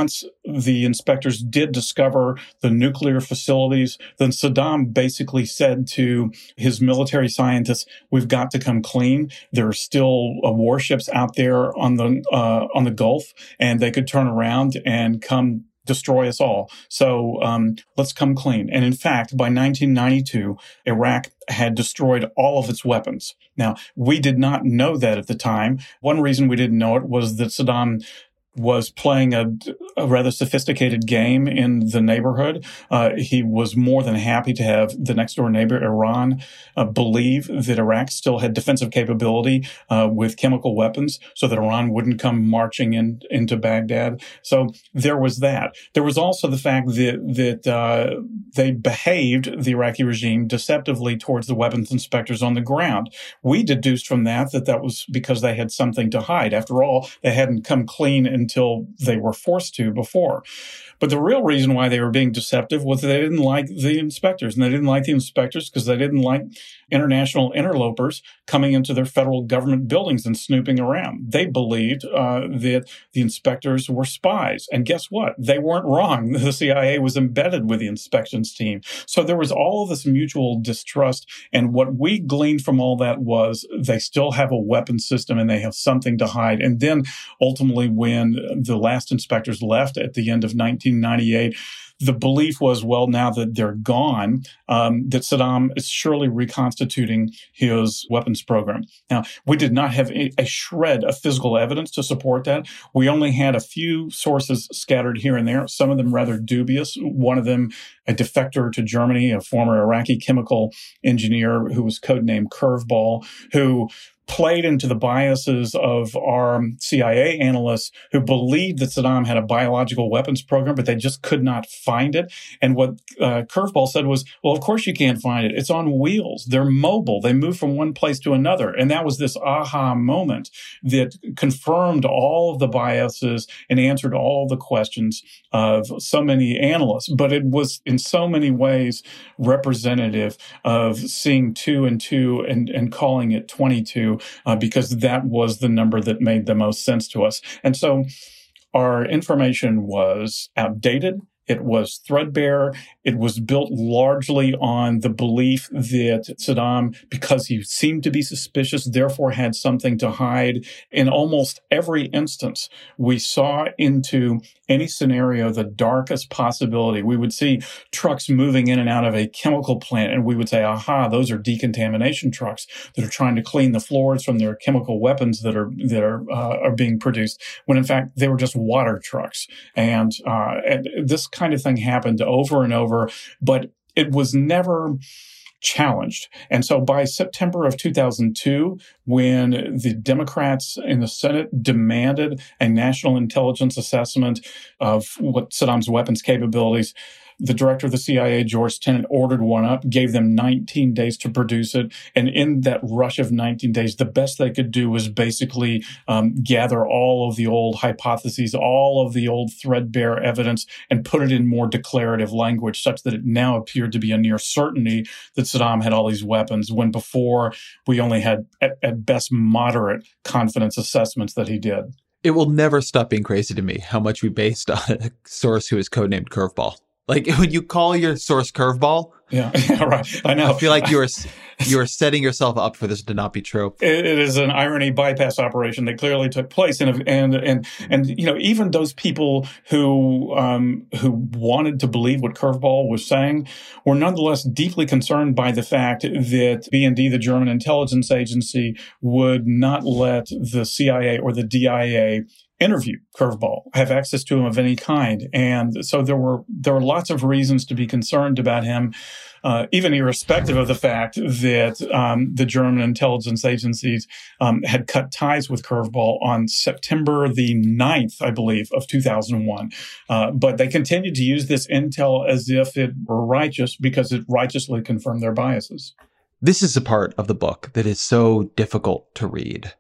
the inspectors did discover the nuclear facilities, then Saddam basically said to his military scientists, we've got to come clean. There are still uh, warships out there on the uh, on the Gulf, and they could turn around and come destroy us all. So um, let's come clean. And in fact, by nineteen ninety-two, Iraq had destroyed all of its weapons. Now, we did not know that at the time. One reason we didn't know it was that Saddam was playing a, a rather sophisticated game in the neighborhood. Uh, he was more than happy to have the next door neighbor, Iran, uh, believe that Iraq still had defensive capability uh, with chemical weapons so that Iran wouldn't come marching in into Baghdad. So there was that. There was also the fact that, that uh, they behaved, the Iraqi regime, deceptively towards the weapons inspectors on the ground. We deduced from that that that was because they had something to hide. After all, they hadn't come clean and until they were forced to before. But the real reason why they were being deceptive was they didn't like the inspectors. And they didn't like the inspectors because they didn't like international interlopers coming into their federal government buildings and snooping around. They believed uh, that the inspectors were spies. And guess what? They weren't wrong. The C I A was embedded with the inspections team. So there was all of this mutual distrust. And what we gleaned from all that was they still have a weapon system and they have something to hide. And then ultimately, when the last inspectors left at the end of nineteen ninety-eight, the belief was, well, now that they're gone, um, that Saddam is surely reconstituting his weapons program. Now, we did not have a, a shred of physical evidence to support that. We only had a few sources scattered here and there, some of them rather dubious. One of them, a defector to Germany, a former Iraqi chemical engineer who was codenamed Curveball, who played into the biases of our C I A analysts who believed that Saddam had a biological weapons program, but they just could not find it. And what uh, Curveball said was, well, of course you can't find it. It's on wheels. They're mobile. They move from one place to another. And that was this aha moment that confirmed all of the biases and answered all the questions of so many analysts. But it was in so many ways representative of seeing two and two and, and calling it twenty-two. Uh, because that was the number that made the most sense to us. And so our information was outdated. It was threadbare. It was built largely on the belief that Saddam, because he seemed to be suspicious, therefore had something to hide. In almost every instance, we saw into any scenario the darkest possibility. We would see trucks moving in and out of a chemical plant, and we would say, aha, those are decontamination trucks that are trying to clean the floors from their chemical weapons that are that are uh, are being produced, when in fact they were just water trucks. And, uh, and this kind of thing happened over and over, but it was never challenged. And so by September of two thousand two, when the Democrats in the Senate demanded a national intelligence assessment of what Saddam's weapons capabilities, the director of the C I A, George Tenet, ordered one up, gave them nineteen days to produce it. And in that rush of nineteen days, the best they could do was basically um, gather all of the old hypotheses, all of the old threadbare evidence, and put it in more declarative language, such that it now appeared to be a near certainty that Saddam had all these weapons, when before we only had, at, at best, moderate confidence assessments that he did. It will never stop being crazy to me how much we based on a source who is codenamed Curveball. Like, when you call your source Curveball, yeah, right. I know. I feel like you're you're setting yourself up for this to not be true. It, it is an irony bypass operation that clearly took place, and and and and you know, even those people who um, who wanted to believe what Curveball was saying were nonetheless deeply concerned by the fact that B N D, the German intelligence agency, would not let the C I A or the D I A interview Curveball, have access to him of any kind. And so there were there were lots of reasons to be concerned about him, uh, even irrespective of the fact that um, the German intelligence agencies um, had cut ties with Curveball on September the ninth, I believe, of two thousand one. Uh, but they continued to use this intel as if it were righteous because it righteously confirmed their biases. This is a part of the book that is so difficult to read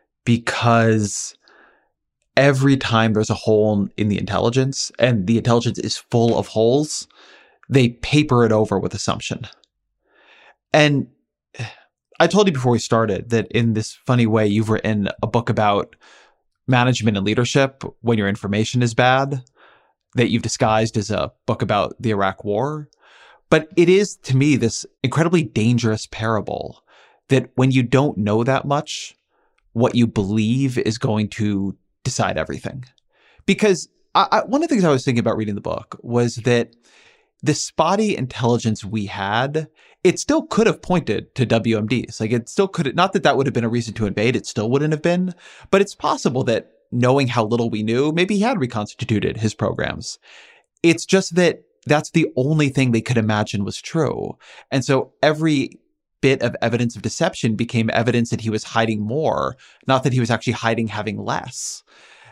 because every time there's a hole in the intelligence, and the intelligence is full of holes, they paper it over with assumption. And I told you before we started that in this funny way, you've written a book about management and leadership when your information is bad. that you've disguised as a book about the Iraq War. But it is, to me, this incredibly dangerous parable that when you don't know that much, what you believe is going to decide everything. Because I, I, one of the things I was thinking about reading the book was that the spotty intelligence we had, it still could have pointed to W M Ds. Like it still could have, not that that would have been a reason to invade, it still wouldn't have been, but it's possible that knowing how little we knew, maybe he had reconstituted his programs. It's just that that's the only thing they could imagine was true. And so every bit of evidence of deception became evidence that he was hiding more, not that he was actually hiding having less.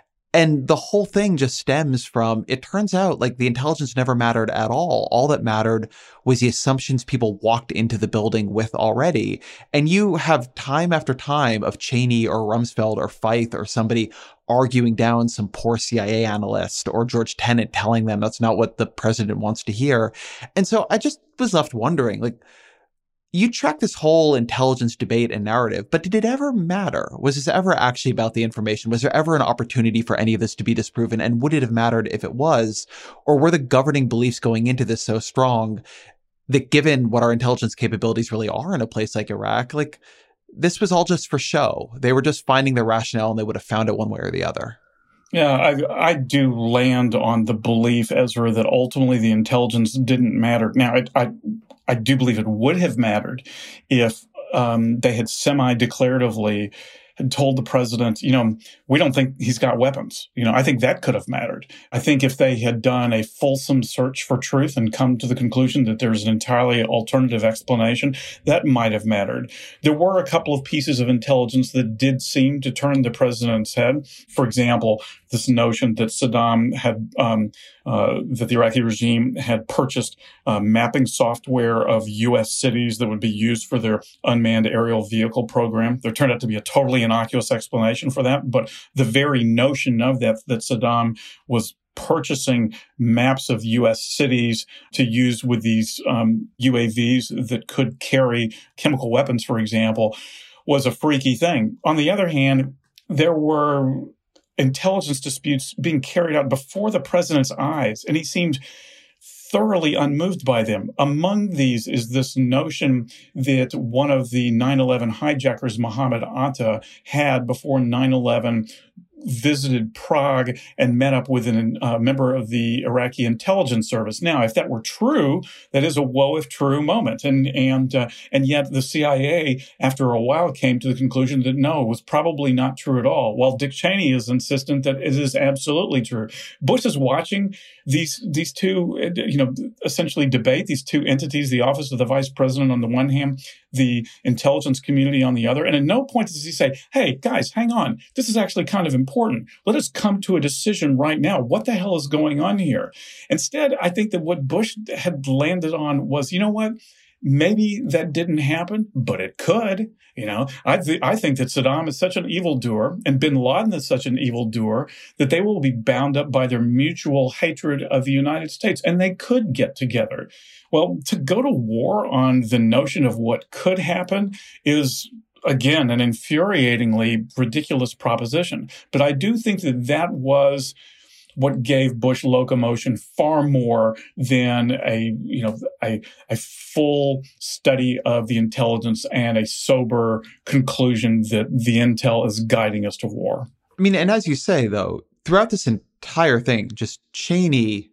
And the whole thing just stems from, it turns out like the intelligence never mattered at all. All that mattered was the assumptions people walked into the building with already. And you have time after time of Cheney or Rumsfeld or Feith or somebody arguing down some poor C I A analyst or George Tenet telling them that's not what the president wants to hear. And so I just was left wondering, like, you track this whole intelligence debate and narrative, but did it ever matter? Was this ever actually about the information? Was there ever an opportunity for any of this to be disproven? And would it have mattered if it was? Or were the governing beliefs going into this so strong that given what our intelligence capabilities really are in a place like Iraq, like this was all just for show? They were just finding their rationale and they would have found it one way or the other. Yeah, I, I do land on the belief, Ezra, that ultimately the intelligence didn't matter. Now, I, I, I do believe it would have mattered if um, they had semi-declaratively had told the president, you know, we don't think he's got weapons. You know, I think that could have mattered. I think if they had done a fulsome search for truth and come to the conclusion that there's an entirely alternative explanation, that might have mattered. There were a couple of pieces of intelligence that did seem to turn the president's head. For example, this notion that Saddam had, um, uh, that the Iraqi regime had purchased uh, mapping software of U S cities that would be used for their unmanned aerial vehicle program. There turned out to be a totally innocuous explanation for that, but the very notion of that, that Saddam was purchasing maps of U S cities to use with these um, U A Vs that could carry chemical weapons, for example, was a freaky thing. On the other hand, there were intelligence disputes being carried out before the president's eyes, and he seemed thoroughly unmoved by them. Among these is this notion that one of the nine eleven hijackers, Mohammed Atta, had before nine eleven visited Prague and met up with a uh, member of the Iraqi intelligence service. Now, if that were true, that is a woe if true moment. And and uh, and yet the C I A, after a while, came to the conclusion that no, it was probably not true at all, while Dick Cheney is insistent that it is absolutely true. Bush is watching these these two, you know, essentially debate, these two entities, the office of the vice president on the one hand, the intelligence community on the other. And at no point does he say, hey, guys, hang on. This is actually kind of important. Let us come to a decision right now. What the hell is going on here? Instead, I think that what Bush had landed on was, you know what? Maybe that didn't happen, but it could. You know, I, th- I think that Saddam is such an evildoer and bin Laden is such an evildoer that they will be bound up by their mutual hatred of the United States, and they could get together. Well, to go to war on the notion of what could happen is, again, an infuriatingly ridiculous proposition. But I do think that that was what gave Bush locomotion far more than a, you know, a, a full study of the intelligence and a sober conclusion that the intel is guiding us to war. I mean, and as you say, though, throughout this entire thing, just Cheney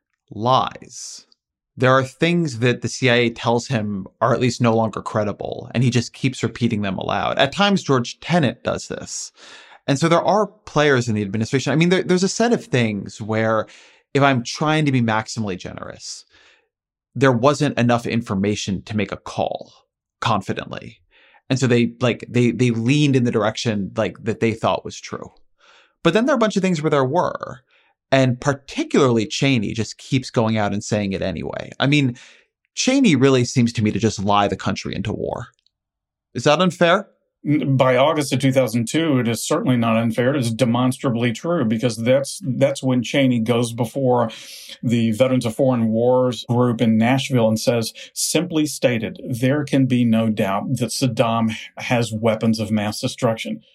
lies. There are things that the C I A tells him are at least no longer credible, and he just keeps repeating them aloud. At times, George Tenet does this. And so there are players in the administration. I mean, there, there's a set of things where if I'm trying to be maximally generous, there wasn't enough information to make a call confidently. And so they like they they leaned in the direction like that they thought was true. But then there are a bunch of things where there were. And particularly Cheney just keeps going out and saying it anyway. I mean, Cheney really seems to me to just lie the country into war. Is that unfair? By August of two thousand two, it is certainly not unfair. It is demonstrably true, because that's that's when Cheney goes before the Veterans of Foreign Wars group in Nashville and says, simply stated, there can be no doubt that Saddam has weapons of mass destruction.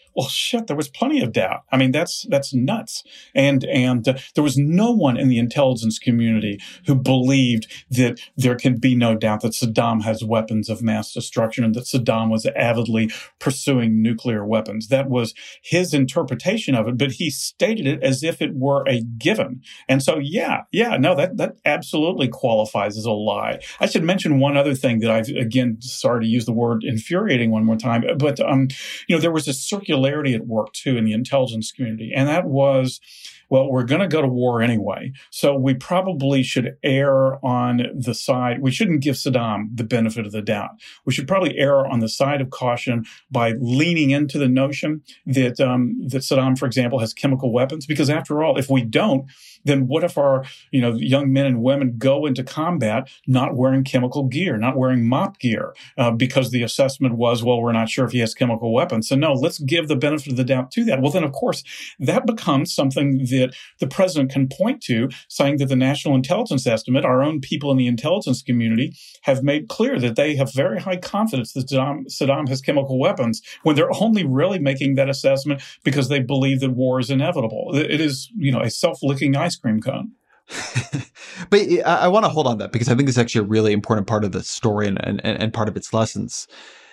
Well, shit, there was plenty of doubt. I mean, that's that's nuts. And and uh, there was no one in the intelligence community who believed that there can be no doubt that Saddam has weapons of mass destruction and that Saddam was avidly pursuing nuclear weapons. That was his interpretation of it, but he stated it as if it were a given. And so, yeah, yeah, no, that that absolutely qualifies as a lie. I should mention one other thing that I've, again, sorry to use the word infuriating one more time, but, um, you know, there was a circular at work too in the intelligence community. And that was, well, we're going to go to war anyway. So we probably should err on the side. We shouldn't give Saddam the benefit of the doubt. We should probably err on the side of caution by leaning into the notion that, um, that Saddam, for example, has chemical weapons. Because after all, if we don't, then what if our, you know, young men and women go into combat not wearing chemical gear, not wearing MOPP gear, uh, because the assessment was, well, we're not sure if he has chemical weapons. So no, let's give the benefit of the doubt to that. Well, then, of course, that becomes something that the president can point to, saying that the National Intelligence Estimate, our own people in the intelligence community, have made clear that they have very high confidence that Saddam, Saddam has chemical weapons, when they're only really making that assessment because they believe that war is inevitable. It is, you know, a self-licking ice cream cone. But I, I want to hold on to that because I think it's actually a really important part of the story and, and, and part of its lessons.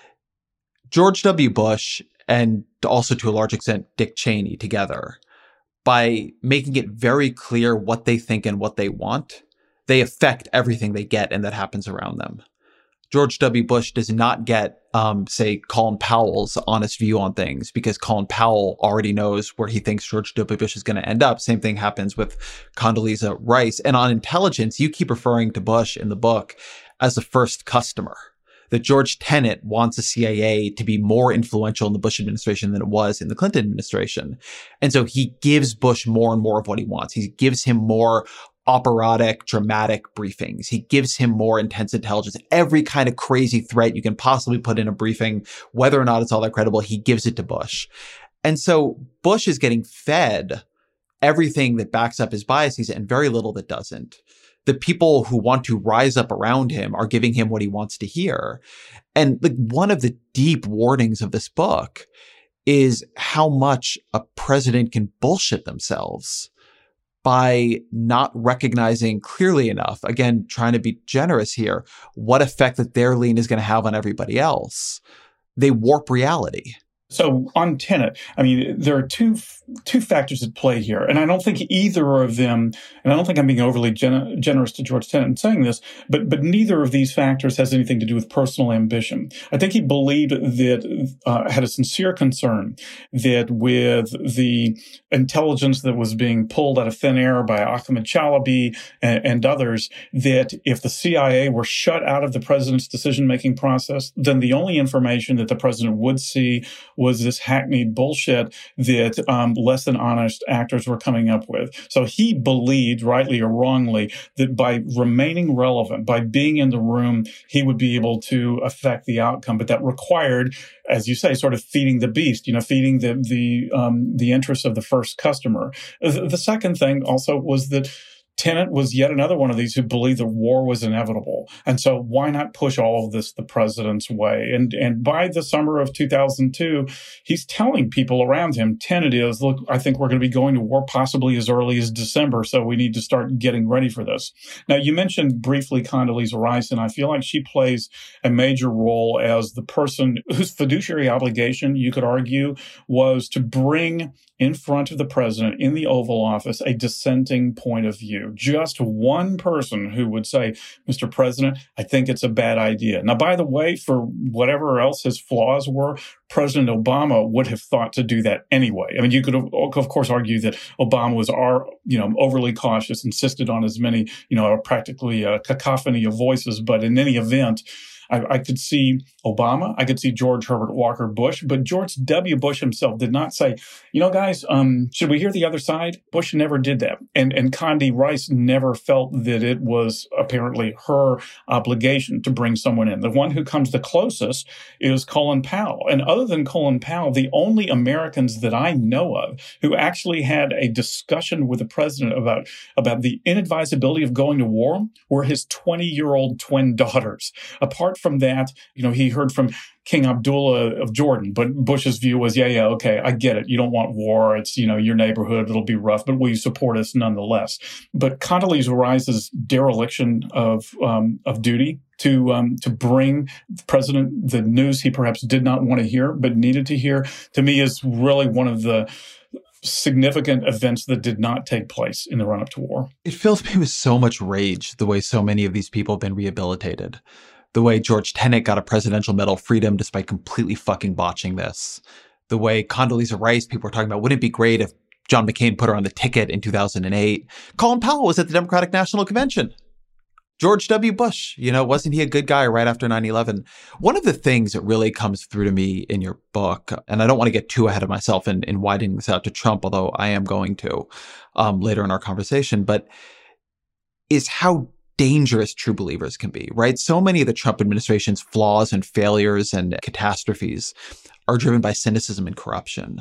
George W. Bush and also to a large extent Dick Cheney together, by making it very clear what they think and what they want, they affect everything they get and that happens around them. George W. Bush does not get, um, say, Colin Powell's honest view on things because Colin Powell already knows where he thinks George W. Bush is going to end up. Same thing happens with Condoleezza Rice. And on intelligence, you keep referring to Bush in the book as the first customer. That George Tenet wants the C I A to be more influential in the Bush administration than it was in the Clinton administration. And so he gives Bush more and more of what he wants. He gives him more operatic, dramatic briefings. He gives him more intense intelligence. Every kind of crazy threat you can possibly put in a briefing, whether or not it's all that credible, he gives it to Bush. And so Bush is getting fed everything that backs up his biases and very little that doesn't. The people who want to rise up around him are giving him what he wants to hear. And like one of the deep warnings of this book is how much a president can bullshit themselves by not recognizing clearly enough, again, trying to be generous here, what effect that their lean is going to have on everybody else. They warp reality. So on Tenet, I mean, there are two two factors at play here, and I don't think either of them, and I don't think I'm being overly gen- generous to George Tenet in saying this, but but neither of these factors has anything to do with personal ambition. I think he believed that, uh, had a sincere concern that with the intelligence that was being pulled out of thin air by Ahmed Chalabi and, and others, that if the C I A were shut out of the president's decision-making process, then the only information that the president would see was this hackneyed bullshit that um, less than honest actors were coming up with. So he believed, rightly or wrongly, that by remaining relevant, by being in the room, he would be able to affect the outcome. But that required, as you say, sort of feeding the beast, you know, feeding the the um, the interests of the first customer. The, the second thing also was that Tenet was yet another one of these who believed that war was inevitable. And so why not push all of this the president's way? And and by the summer of two thousand two, he's telling people around him, Tenet is, look, I think we're going to be going to war possibly as early as December, so we need to start getting ready for this. Now, you mentioned briefly Condoleezza Rice, and I feel like she plays a major role as the person whose fiduciary obligation, you could argue, was to bring in front of the president in the Oval Office a dissenting point of view. Just one person who would say, Mister President, I think it's a bad idea. Now, by the way, for whatever else his flaws were, President Obama would have thought to do that anyway. I mean, you could, of course, argue that Obama was, you know, overly cautious, insisted on as many, you know, practically a cacophony of voices. But in any event, I, I could see Obama, I could see George Herbert Walker Bush, but George W. Bush himself did not say, you know, guys, um, should we hear the other side? Bush never did that. And, and Condi Rice never felt that it was apparently her obligation to bring someone in. The one who comes the closest is Colin Powell. And other than Colin Powell, the only Americans that I know of who actually had a discussion with the president about, about the inadvisability of going to war were his twenty-year-old twin daughters. Apart apart from that, you know, he heard from King Abdullah of Jordan, but Bush's view was, yeah, yeah, okay, I get it. You don't want war. It's, you know, your neighborhood. It'll be rough, but will you support us nonetheless? But Condoleezza Rice's dereliction of um, of duty to um, to bring the president the news he perhaps did not want to hear but needed to hear, to me, is really one of the significant events that did not take place in the run-up to war. It fills me with so much rage the way so many of these people have been rehabilitated. The way George Tenet got a Presidential Medal of Freedom despite completely fucking botching this. The way Condoleezza Rice, people were talking about, wouldn't it be great if John McCain put her on the ticket in two thousand eight? Colin Powell was at the Democratic National Convention. George W. Bush, you know, wasn't he a good guy right after nine eleven? One of the things that really comes through to me in your book, and I don't want to get too ahead of myself in, in widening this out to Trump, although I am going to um, later in our conversation, but is how dangerous true believers can be, right? So many of the Trump administration's flaws and failures and catastrophes are driven by cynicism and corruption.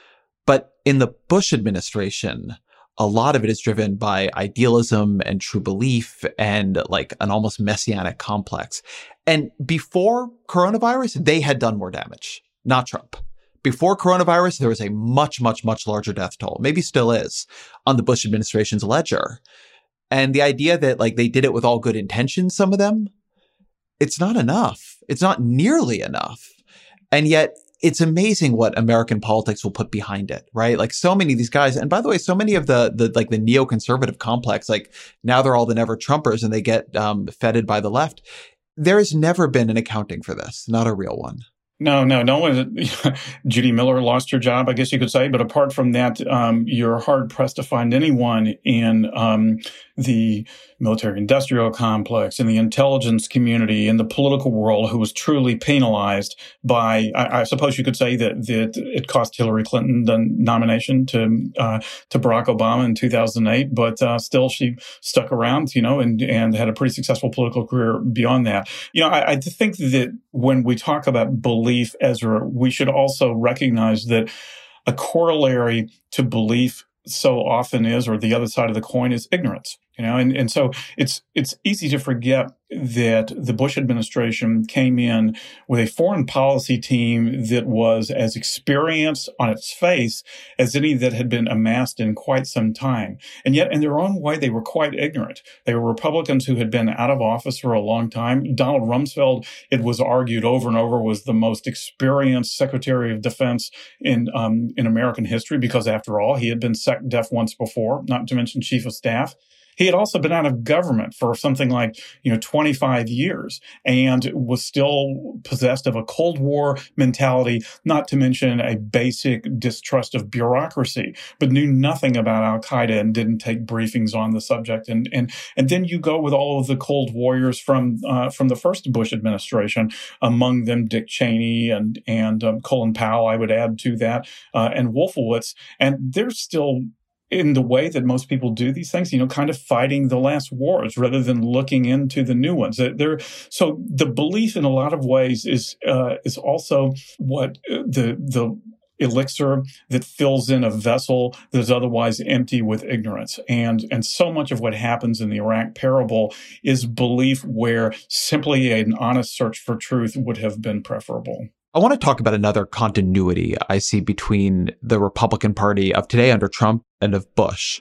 But in the Bush administration, a lot of it is driven by idealism and true belief and like an almost messianic complex. And before coronavirus, they had done more damage, not Trump. Before coronavirus, there was a much, much, much larger death toll, maybe still is, on the Bush administration's ledger. And the idea that like they did it with all good intentions, some of them, it's not enough. It's not nearly enough. And yet it's amazing what American politics will put behind it, right? Like so many of these guys, and by the way, so many of the, the like the neoconservative complex, like now they're all the never Trumpers and they get um, feted by the left. There has never been an accounting for this, not a real one. No, no, no one. Judy Miller lost her job, I guess you could say. But apart from that, um, you're hard pressed to find anyone in um, the military-industrial complex, in the intelligence community, in the political world who was truly penalized by. I, I suppose you could say that that it cost Hillary Clinton the nomination to uh, to Barack Obama in two thousand eight, but uh, still she stuck around, you know, and and had a pretty successful political career beyond that. You know, I, I think that when we talk about belief, Ezra, we should also recognize that a corollary to belief so often is, or the other side of the coin is, ignorance. You know, and, and so it's it's easy to forget that the Bush administration came in with a foreign policy team that was as experienced on its face as any that had been amassed in quite some time. And yet, in their own way, they were quite ignorant. They were Republicans who had been out of office for a long time. Donald Rumsfeld, it was argued over and over, was the most experienced Secretary of Defense in um, in American history because, after all, he had been SecDef once before, not to mention Chief of Staff. He had also been out of government for something like, you know, twenty-five years and was still possessed of a Cold War mentality, not to mention a basic distrust of bureaucracy, but knew nothing about Al-Qaeda and didn't take briefings on the subject. And and and then you go with all of the Cold Warriors from uh, from the first Bush administration, among them Dick Cheney and and um, Colin Powell, I would add to that, uh, and Wolfowitz, and they're still, in the way that most people do these things, you know, kind of fighting the last wars rather than looking into the new ones. They're, so the belief in a lot of ways is uh, is also what the the elixir that fills in a vessel that is otherwise empty with ignorance. And and so much of what happens in the Iraq parable is belief where simply an honest search for truth would have been preferable. I want to talk about another continuity I see between the Republican Party of today under Trump and of Bush.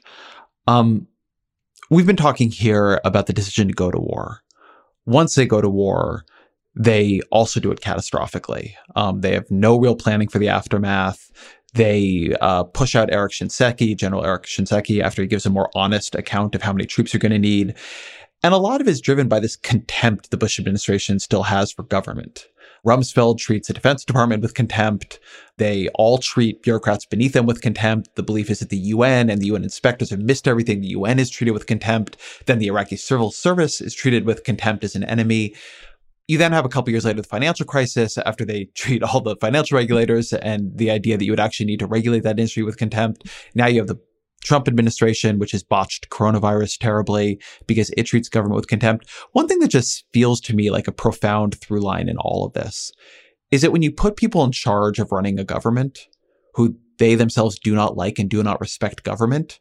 Um, we've been talking here about the decision to go to war. Once they go to war, they also do it catastrophically. Um, they have no real planning for the aftermath. They uh, push out Eric Shinseki, General Eric Shinseki, after he gives a more honest account of how many troops you're going to need. And a lot of it is driven by this contempt the Bush administration still has for government. Rumsfeld treats the Defense Department with contempt. They all treat bureaucrats beneath them with contempt. The belief is that the U N and the U N inspectors have missed everything. The U N is treated with contempt. Then the Iraqi Civil Service is treated with contempt as an enemy. You then have a couple years later the financial crisis, after they treat all the financial regulators and the idea that you would actually need to regulate that industry with contempt. Now you have the Trump administration, which has botched coronavirus terribly because it treats government with contempt. One thing that just feels to me like a profound through line in all of this is that when you put people in charge of running a government who they themselves do not like and do not respect government,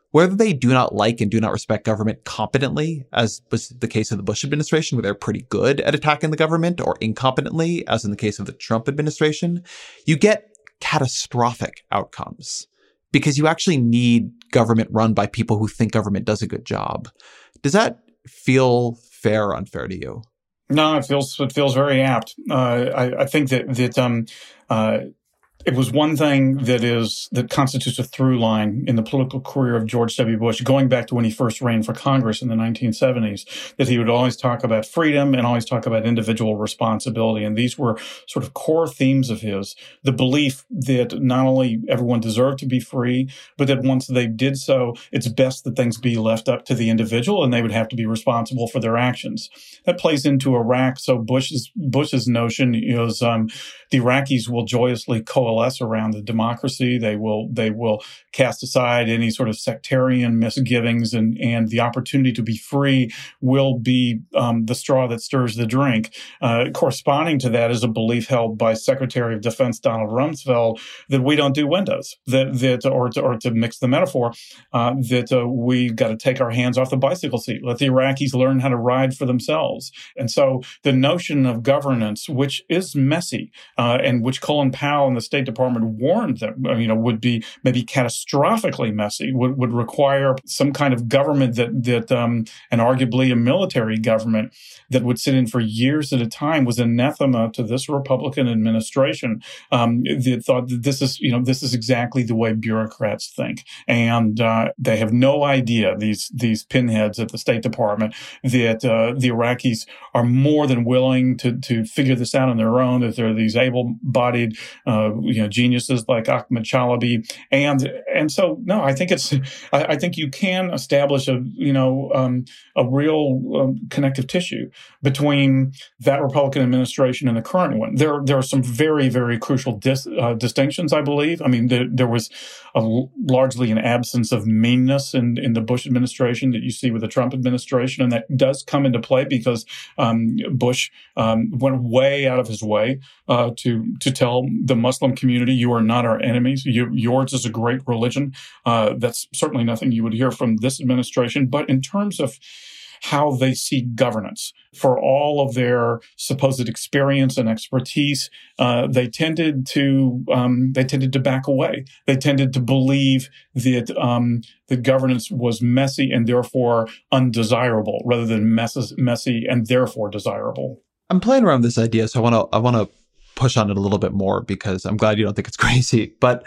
whether they do not like and do not respect government competently, as was the case of the Bush administration, where they're pretty good at attacking the government, or incompetently, as in the case of the Trump administration, you get catastrophic outcomes because you actually need government run by people who think government does a good job. Does that feel fair or unfair to you? No, it feels it feels very apt. Uh, I, I think that that um, uh, it was one thing that is that constitutes a through line in the political career of George W. Bush, going back to when he first ran for Congress in the nineteen seventies, that he would always talk about freedom and always talk about individual responsibility. And these were sort of core themes of his, the belief that not only everyone deserved to be free, but that once they did so, it's best that things be left up to the individual and they would have to be responsible for their actions. That plays into Iraq. So Bush's Bush's notion is um, the Iraqis will joyously coalesce around the democracy. They will they will cast aside any sort of sectarian misgivings, and and the opportunity to be free will be um, the straw that stirs the drink. Uh, corresponding to that is a belief held by Secretary of Defense Donald Rumsfeld that we don't do windows. That that or to, or to mix the metaphor, uh, that uh, we've got to take our hands off the bicycle seat. Let the Iraqis learn how to ride for themselves. And so the notion of governance, which is messy, uh, and which Colin Powell and the State Department warned that, you know, would be maybe catastrophically messy, would, would require some kind of government that, that, um, and arguably a military government that would sit in for years at a time, was anathema to this Republican administration. Um, that thought that this is, you know, this is exactly the way bureaucrats think. And, uh, they have no idea, these, these pinheads at the State Department, that, uh, the Iraqis are more than willing to, to figure this out on their own, that there are these able-bodied, uh, you know, geniuses like Ahmed Chalabi. And, and so, no, I think it's, I, I think you can establish a, you know, um, a real um, connective tissue between that Republican administration and the current one. There, there are some very, very crucial dis, uh, distinctions, I believe. I mean, there, there was a, largely an absence of meanness in, in the Bush administration that you see with the Trump administration. And that does come into play because um, Bush um, went way out of his way uh, to to tell the Muslim community, you are not our enemies. You, yours is a great religion. Uh, that's certainly nothing you would hear from this administration. But in terms of how they see governance, for all of their supposed experience and expertise, uh, they tended to um, they tended to back away. They tended to believe that um, the governance was messy and therefore undesirable, rather than mess- messy and therefore desirable. I'm playing around with this idea, so I want to I want to push on it a little bit more because I'm glad you don't think it's crazy. But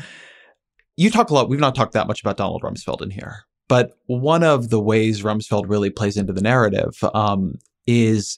you talk a lot. We've not talked that much about Donald Rumsfeld in here. But one of the ways Rumsfeld really plays into the narrative um, is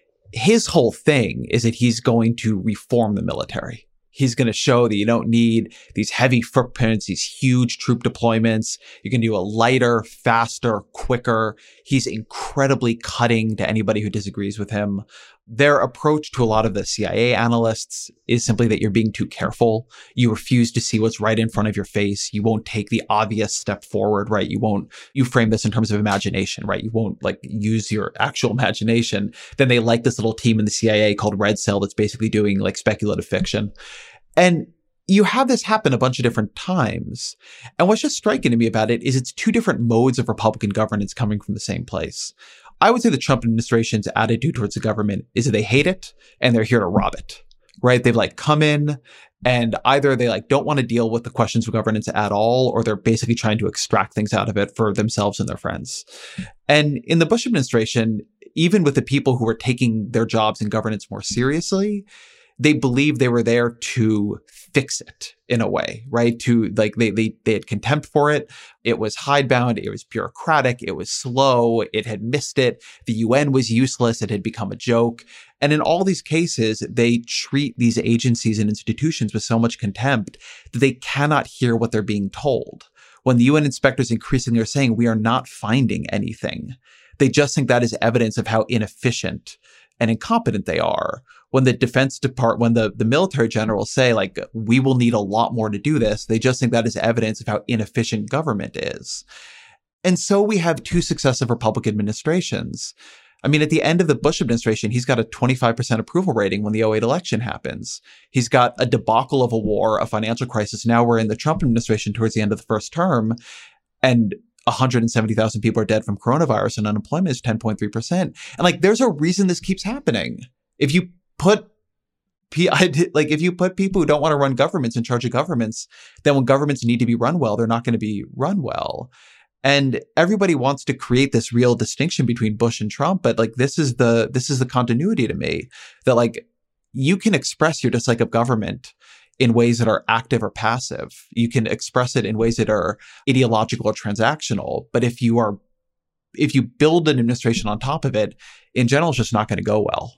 his whole thing is that he's going to reform the military. He's going to show that you don't need these heavy footprints, these huge troop deployments. You can do a lighter, faster, quicker. He's incredibly cutting to anybody who disagrees with him. Their approach to a lot of the C I A analysts is simply that you're being too careful. You refuse to see what's right in front of your face. You won't take the obvious step forward, right? You won't, you frame this in terms of imagination, right? You won't like use your actual imagination. Then they like this little team in the C I A called Red Cell that's basically doing like speculative fiction. And you have this happen a bunch of different times. And what's just striking to me about it is it's two different modes of Republican governance coming from the same place. I would say the Trump administration's attitude towards the government is that they hate it and they're here to rob it, right? They've like come in and either they like don't want to deal with the questions of governance at all, or they're basically trying to extract things out of it for themselves and their friends. And in the Bush administration, even with the people who were taking their jobs in governance more seriously, they believed they were there to fix it in a way, right? To like, they, they, they had contempt for it. It was hidebound. It was bureaucratic. It was slow. It had missed it. The U N was useless. It had become a joke. And in all these cases, they treat these agencies and institutions with so much contempt that they cannot hear what they're being told. When the U N inspectors increasingly are saying, we are not finding anything, they just think that is evidence of how inefficient and incompetent they are. When the Defense Department, when the, the military generals say, like, we will need a lot more to do this, they just think that is evidence of how inefficient government is. And so we have two successive Republican administrations. I mean, at the end of the Bush administration, he's got a twenty-five percent approval rating when the oh eight election happens. He's got a debacle of a war, a financial crisis. Now we're in the Trump administration towards the end of the first term. And one hundred seventy thousand people are dead from coronavirus and unemployment is ten point three percent. And like, there's a reason this keeps happening. If you put like if you put people who don't want to run governments in charge of governments, then when governments need to be run well, they're not going to be run well. And everybody wants to create this real distinction between Bush and Trump, but like this is the this is the continuity to me, that like you can express your dislike of government in ways that are active or passive. You can express it in ways that are ideological or transactional. But if you are if you build an administration on top of it, in general, it's just not going to go well.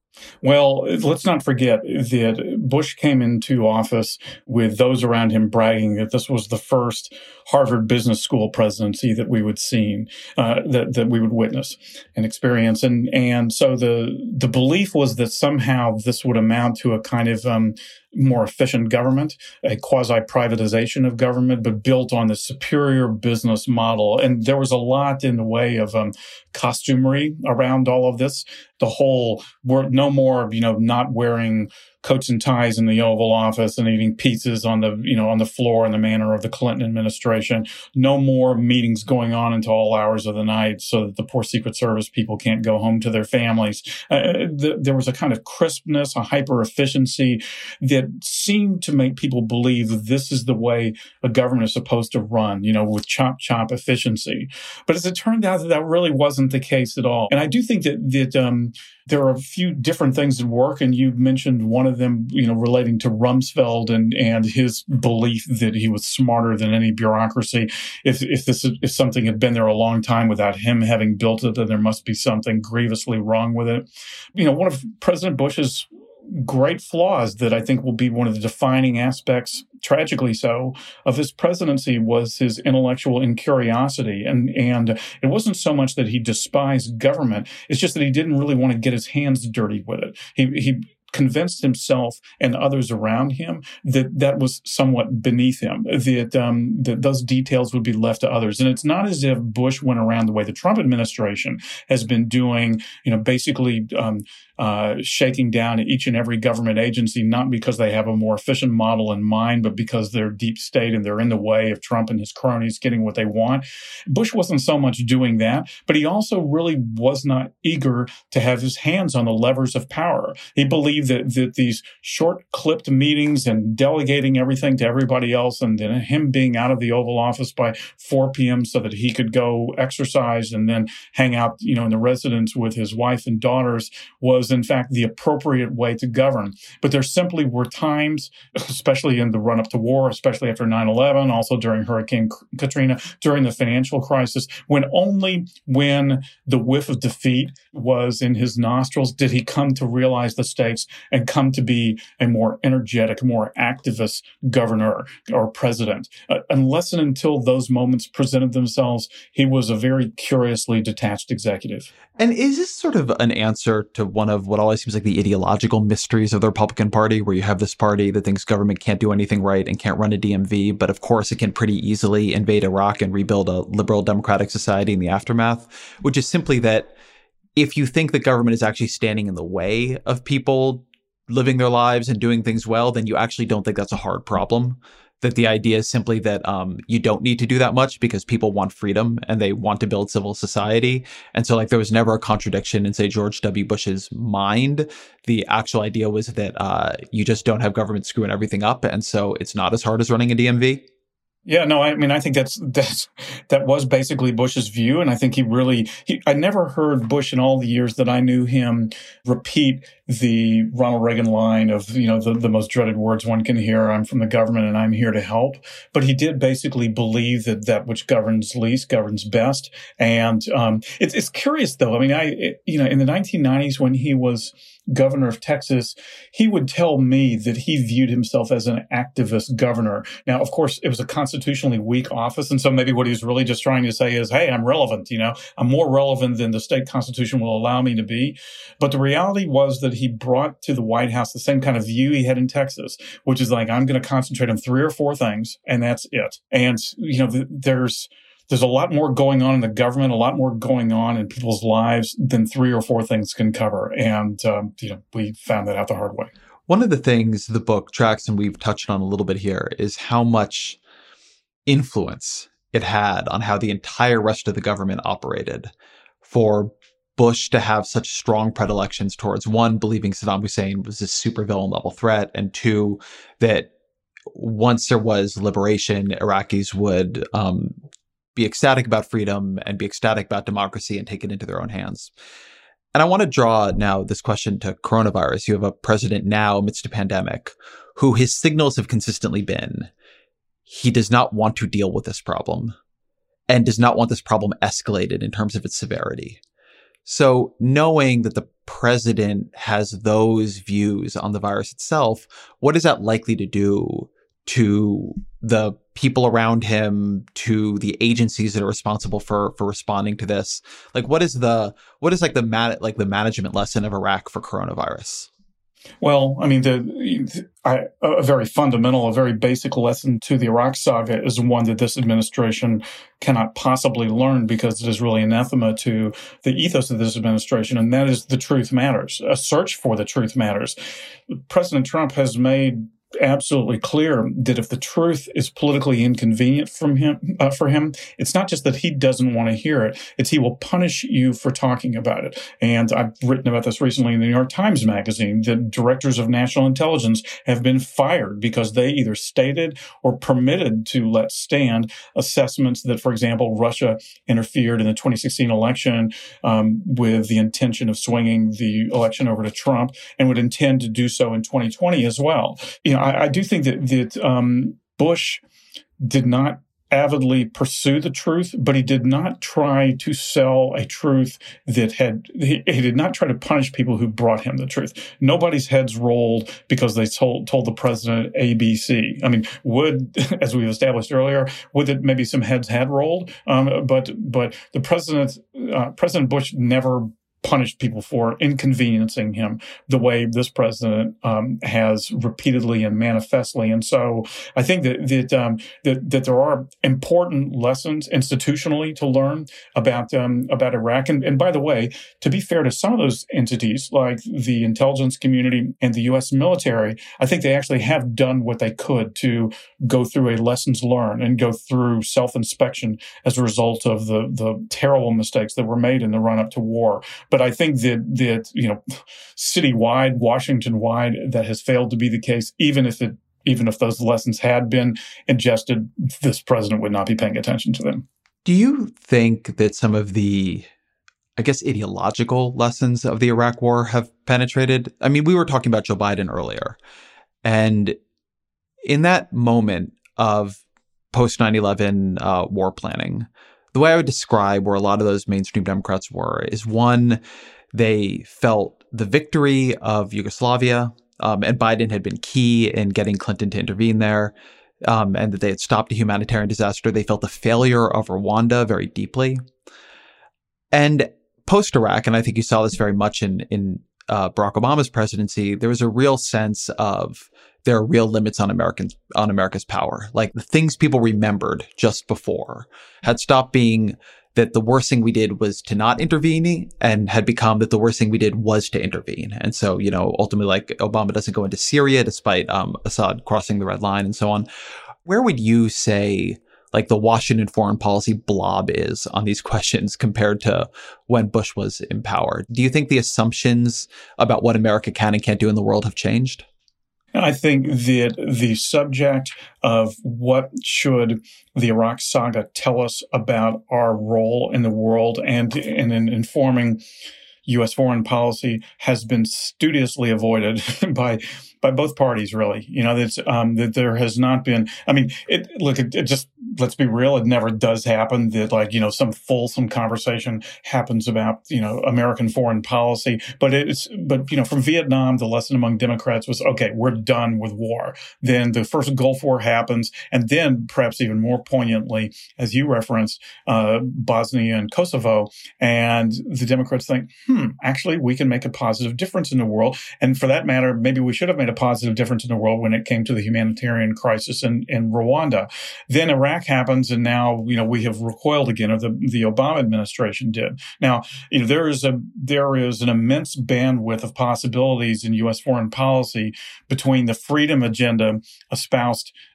Well, let's not forget that Bush came into office with those around him bragging that this was the first Harvard Business School presidency that we would see, uh, that that we would witness and experience, and and so the the belief was that somehow this would amount to a kind of um, more efficient government, a quasi-privatization of government, but built on the superior business model. And there was a lot in the way of um, costumery around all of this. The whole, we're no more, you know, not wearing coats and ties in the Oval Office and eating pizzas on the, you know, on the floor in the manner of the Clinton administration. No more meetings going on until all hours of the night so that the poor Secret Service people can't go home to their families. Uh, the, there was a kind of crispness, a hyper efficiency that seemed to make people believe that this is the way a government is supposed to run, you know, with chop chop efficiency. But as it turned out, that that really wasn't the case at all. And I do think that that um, there are a few different things at work, and you mentioned one of them, you know, relating to Rumsfeld and and his belief that he was smarter than any bureaucracy. If if this if something had been there a long time without him having built it, then there must be something grievously wrong with it. You know, one of President Bush's great flaws that I think will be one of the defining aspects, tragically so, of his presidency was his intellectual incuriosity. And, and it wasn't so much that he despised government. It's just that he didn't really want to get his hands dirty with it. He, he, convinced himself and others around him that that was somewhat beneath him, that, um, that those details would be left to others. And it's not as if Bush went around the way the Trump administration has been doing, you know, basically um, uh, shaking down each and every government agency, not because they have a more efficient model in mind, but because they're deep state and they're in the way of Trump and his cronies getting what they want. Bush wasn't so much doing that, but he also really was not eager to have his hands on the levers of power. He believed that, that these short-clipped meetings and delegating everything to everybody else, and then him being out of the Oval Office by four p.m. so that he could go exercise and then hang out, you know, in the residence with his wife and daughters, was in fact the appropriate way to govern. But there simply were times, especially in the run-up to war, especially after nine eleven, also during Hurricane Katrina, during the financial crisis, when only when the whiff of defeat was in his nostrils did he come to realize the stakes and come to be a more energetic, more activist governor or president. Uh, unless and until those moments presented themselves, he was a very curiously detached executive. And is this sort of an answer to one of what always seems like the ideological mysteries of the Republican Party, where you have this party that thinks government can't do anything right and can't run a D M V, but of course it can pretty easily invade Iraq and rebuild a liberal democratic society in the aftermath, which is simply that if you think the government is actually standing in the way of people living their lives and doing things well, then you actually don't think that's a hard problem. That the idea is simply that um, you don't need to do that much because people want freedom and they want to build civil society. And so like there was never a contradiction in, say, George W. Bush's mind. The actual idea was that uh, you just don't have government screwing everything up. And so it's not as hard as running a D M V. Yeah, no, I mean, I think that's, that's, that was basically Bush's view. And I think he really, he, I never heard Bush in all the years that I knew him repeat the Ronald Reagan line of, you know, the, the most dreaded words one can hear, I'm from the government and I'm here to help. But he did basically believe that that which governs least governs best. And um, it's, it's curious, though. I mean, I, it, you know, in the nineteen nineties when he was governor of Texas, he would tell me that he viewed himself as an activist governor. Now, of course, it was a constitutionally weak office. And so maybe what he was really just trying to say is, hey, I'm relevant, you know, I'm more relevant than the state constitution will allow me to be. But the reality was that he brought to the White House the same kind of view he had in Texas, which is like, I'm going to concentrate on three or four things, and that's it. And, you know, th- there's, There's a lot more going on in the government, a lot more going on in people's lives than three or four things can cover. And, um, you know, we found that out the hard way. One of the things the book tracks, and we've touched on a little bit here, is how much influence it had on how the entire rest of the government operated for Bush to have such strong predilections towards, one, believing Saddam Hussein was a supervillain level threat, and two, that once there was liberation, Iraqis would um, be ecstatic about freedom and be ecstatic about democracy and take it into their own hands. And I want to draw now this question to coronavirus. You have a president now amidst a pandemic who his signals have consistently been he does not want to deal with this problem and does not want this problem escalated in terms of its severity. So knowing that the president has those views on the virus itself, what is that likely to do to the people around him, to the agencies that are responsible for for responding to this? Like, what is the what is like the man, like the management lesson of Iraq for coronavirus? Well, I mean, the, I, a very fundamental, a very basic lesson to the Iraq saga is one that this administration cannot possibly learn because it is really anathema to the ethos of this administration, and that is the truth matters. A search for the truth matters. President Trump has made absolutely clear that if the truth is politically inconvenient from him, uh, for him, it's not just that he doesn't want to hear it, it's he will punish you for talking about it. And I've written about this recently in the New York Times Magazine, that directors of national intelligence have been fired because they either stated or permitted to let stand assessments that, for example, Russia interfered in the twenty sixteen election um, with the intention of swinging the election over to Trump, and would intend to do so in twenty twenty as well. You know, I, I do think that, that um, Bush did not avidly pursue the truth, but he did not try to sell a truth that had, he, he did not try to punish people who brought him the truth. Nobody's heads rolled because they told, told the president A B C. I mean, would, as we've established earlier, would it maybe some heads had rolled? Um, but, but the president, uh, President Bush never punished people for inconveniencing him the way this president um, has repeatedly and manifestly. And so I think that that, um, that that there are important lessons institutionally to learn about um, about Iraq. And, and by the way, to be fair to some of those entities, like the intelligence community and the U S military, I think they actually have done what they could to go through a lessons learned and go through self-inspection as a result of the the terrible mistakes that were made in the run-up to war. But I think that, that, you know, citywide, Washington-wide, that has failed to be the case. Even if it, even if those lessons had been ingested, this president would not be paying attention to them. Do you think that some of the, I guess, ideological lessons of the Iraq War have penetrated? I mean, we were talking about Joe Biden earlier. And in that moment of post nine eleven uh, war planning, the way I would describe where a lot of those mainstream Democrats were is, one, they felt the victory of Yugoslavia, um, and Biden had been key in getting Clinton to intervene there, um, and that they had stopped a humanitarian disaster. They felt the failure of Rwanda very deeply. And post-Iraq, and I think you saw this very much in, in uh, Barack Obama's presidency, there was a real sense of there are real limits on Americans, on America's power. Like, the things people remembered just before had stopped being that the worst thing we did was to not intervene, and had become that the worst thing we did was to intervene. And so, you know, ultimately, like, Obama doesn't go into Syria despite um, Assad crossing the red line and so on. Where would you say, like, the Washington foreign policy blob is on these questions compared to when Bush was in power? Do you think the assumptions about what America can and can't do in the world have changed? And I think that the subject of what should the Iraq saga tell us about our role in the world and, and in informing U S foreign policy has been studiously avoided by by both parties, really. You know, that's, um, that there has not been, I mean, it, look, it, it just, let's be real, it never does happen that, like, you know, some fulsome conversation happens about, you know, American foreign policy. But it's, but, you know, from Vietnam, the lesson among Democrats was, okay, we're done with war. Then the first Gulf War happens. And then, perhaps even more poignantly, as you referenced, uh, Bosnia and Kosovo. And the Democrats think, hmm, actually, we can make a positive difference in the world. And for that matter, maybe we should have made a positive difference in the world when it came to the humanitarian crisis in, in Rwanda. Then Iraq happens, and now, you know, we have recoiled again, or the, the Obama administration did. Now, you know, there is a there is an immense bandwidth of possibilities in U S foreign policy between the freedom agenda espoused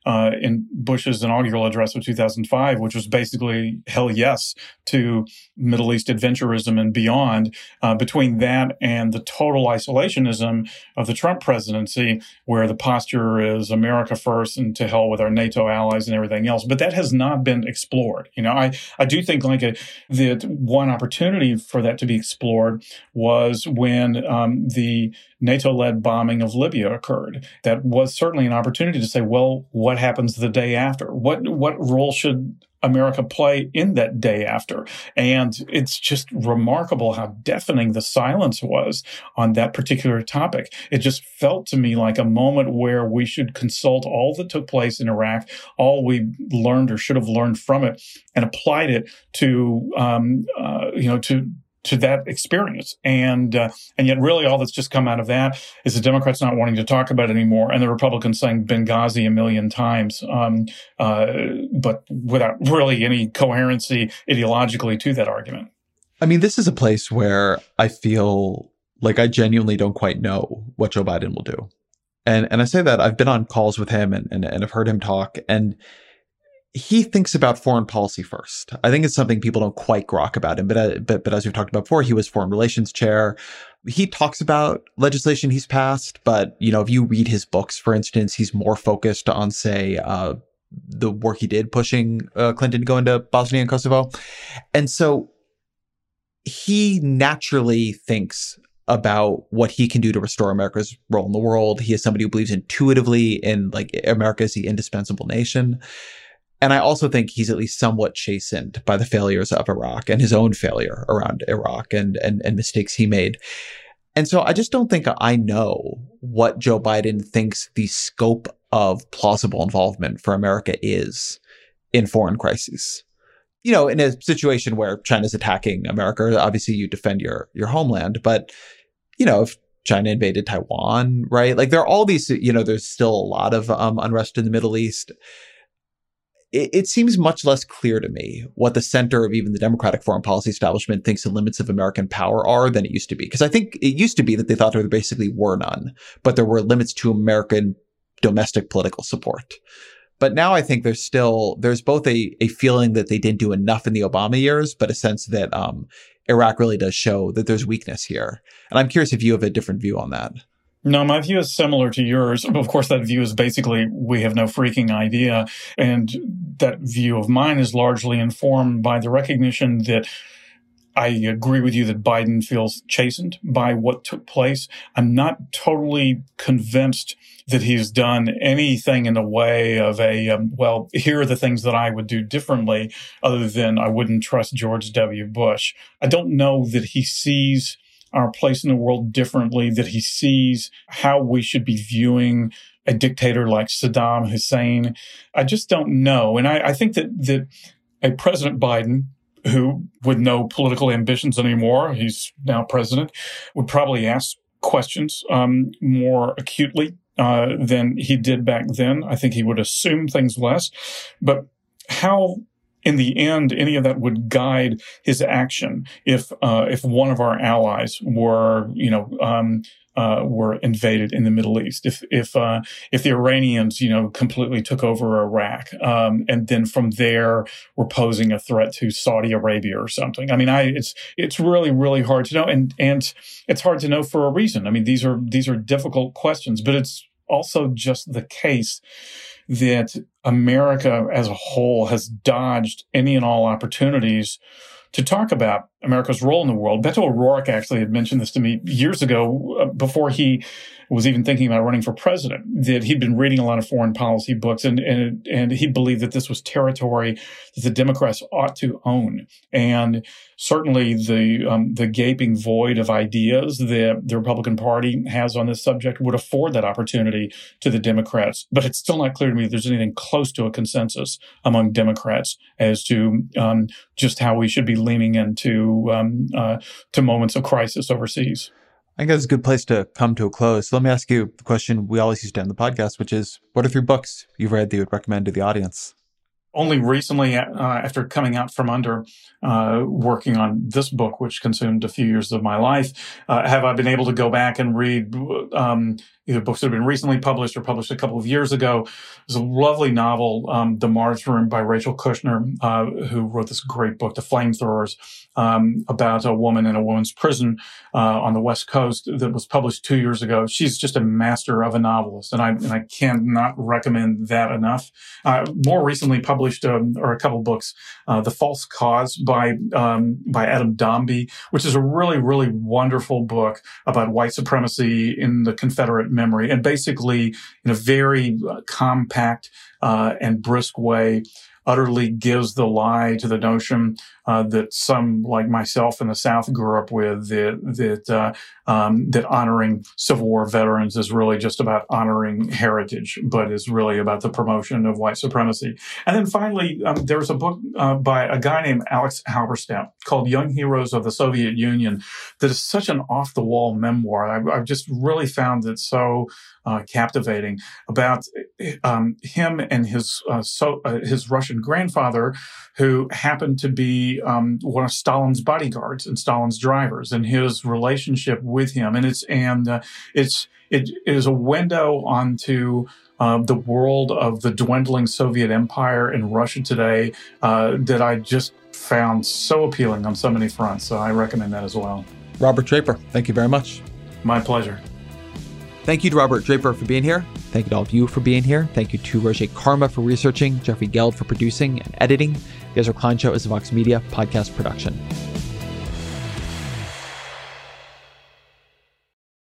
uh, in Bush's inaugural address of two thousand five, which was basically hell yes to Middle East adventurism and beyond. Uh, between that and the total isolationism of the Trump presidency, where the posture is America first and to hell with our NATO allies and everything else. But that has not been explored. You know, I, I do think like a, that one opportunity for that to be explored was when um, the NATO-led bombing of Libya occurred. That was certainly an opportunity to say, well, what happens the day after? What what role should America play in that day after? And it's just remarkable how deafening the silence was on that particular topic. It just felt to me like a moment where we should consult all that took place in Iraq, all we learned or should have learned from it, and applied it to, um, uh, you know, to to that experience. And uh, and yet really all that's just come out of that is the Democrats not wanting to talk about it anymore, and the Republicans saying Benghazi a million times, um, uh, but without really any coherency ideologically to that argument. I mean, this is a place where I feel like I genuinely don't quite know what Joe Biden will do. And and I say that I've been on calls with him and, and, and I've heard him talk, and he thinks about foreign policy first. I think it's something people don't quite grok about him. But, uh, but, but as we've talked about before, he was foreign relations chair. He talks about legislation he's passed. But, you know, if you read his books, for instance, he's more focused on, say, uh, the work he did pushing uh, Clinton to go into Bosnia and Kosovo. And so he naturally thinks about what he can do to restore America's role in the world. He is somebody who believes intuitively in, like, America as the indispensable nation. And I also think he's at least somewhat chastened by the failures of Iraq and his own failure around Iraq and, and, and mistakes he made. And so I just don't think I know what Joe Biden thinks the scope of plausible involvement for America is in foreign crises. You know, in a situation where China's attacking America, obviously you defend your, your homeland. But, you know, if China invaded Taiwan, right? Like there are all these, you know, there's still a lot of um, unrest in the Middle East. It seems much less clear to me what the center of even the Democratic foreign policy establishment thinks the limits of American power are than it used to be. Because I think it used to be that they thought there basically were none, but there were limits to American domestic political support. But now I think there's still, there's both a, a feeling that they didn't do enough in the Obama years, but a sense that um, Iraq really does show that there's weakness here. And I'm curious if you have a different view on that. No, my view is similar to yours. Of course, that view is basically we have no freaking idea. And that view of mine is largely informed by the recognition that I agree with you that Biden feels chastened by what took place. I'm not totally convinced that he's done anything in the way of a, um, well, here are the things that I would do differently, other than I wouldn't trust George W. Bush. I don't know that he sees our place in the world differently, that he sees how we should be viewing a dictator like Saddam Hussein. I just don't know. And I, I think that, that a President Biden, who with no political ambitions anymore, he's now president, would probably ask questions um, more acutely uh, than he did back then. I think he would assume things less. But how in the end, any of that would guide his action if uh, if one of our allies were, you know, um, uh, were invaded in the Middle East, if if uh, if the Iranians, you know, completely took over Iraq, um, and then from there were posing a threat to Saudi Arabia or something. I mean, I it's it's really really hard to know, and and it's hard to know for a reason. I mean, these are these are difficult questions, but it's also just the case that America as a whole has dodged any and all opportunities to talk about America's role in the world. Beto O'Rourke actually had mentioned this to me years ago, uh, before he was even thinking about running for president, that he'd been reading a lot of foreign policy books, and and and he believed that this was territory that the Democrats ought to own. And certainly the um, the gaping void of ideas that the Republican Party has on this subject would afford that opportunity to the Democrats. But it's still not clear to me if there's anything close to a consensus among Democrats as to um, just how we should be leaning into um, uh, to moments of crisis overseas. I think that's a good place to come to a close. So let me ask you the question we always used to end the podcast, which is, what are three books you've read that you would recommend to the audience? Only recently, uh, after coming out from under uh, working on this book, which consumed a few years of my life, uh, have I been able to go back and read um, either books that have been recently published or published a couple of years ago. There's a lovely novel, um, The Mars Room by Rachel Kushner, uh, who wrote this great book, The Flamethrowers, um, about a woman in a woman's prison uh, on the West Coast that was published two years ago. She's just a master of a novelist, and I and I cannot recommend that enough. Uh, more recently published, um, or a couple books, uh, The False Cause by um, by Adam Dombey, which is a really, really wonderful book about white supremacy in the Confederate memory, and basically in a very uh, compact uh, and brisk way, utterly gives the lie to the notion uh, that some, like myself in the South, grew up with, that that, uh, um, that honoring Civil War veterans is really just about honoring heritage, but is really about the promotion of white supremacy. And then finally, um, there's a book uh, by a guy named Alex Halberstadt called Young Heroes of the Soviet Union that is such an off-the-wall memoir. I've, I've just really found it so uh, captivating about um, him and his uh, so uh, his Russian grandfather, who happened to be um, one of Stalin's bodyguards and Stalin's drivers, and his relationship with him. And it's and uh, it's it is a window onto uh, the world of the dwindling Soviet Empire in Russia today uh, that I just found so appealing on so many fronts. So I recommend that as well. Robert Draper, thank you very much. My pleasure. Thank you to Robert Draper for being here. Thank you to all of you for being here. Thank you to Roger Karma for researching, Jeffrey Geld for producing and editing. The Ezra Klein Show is a Vox Media podcast production.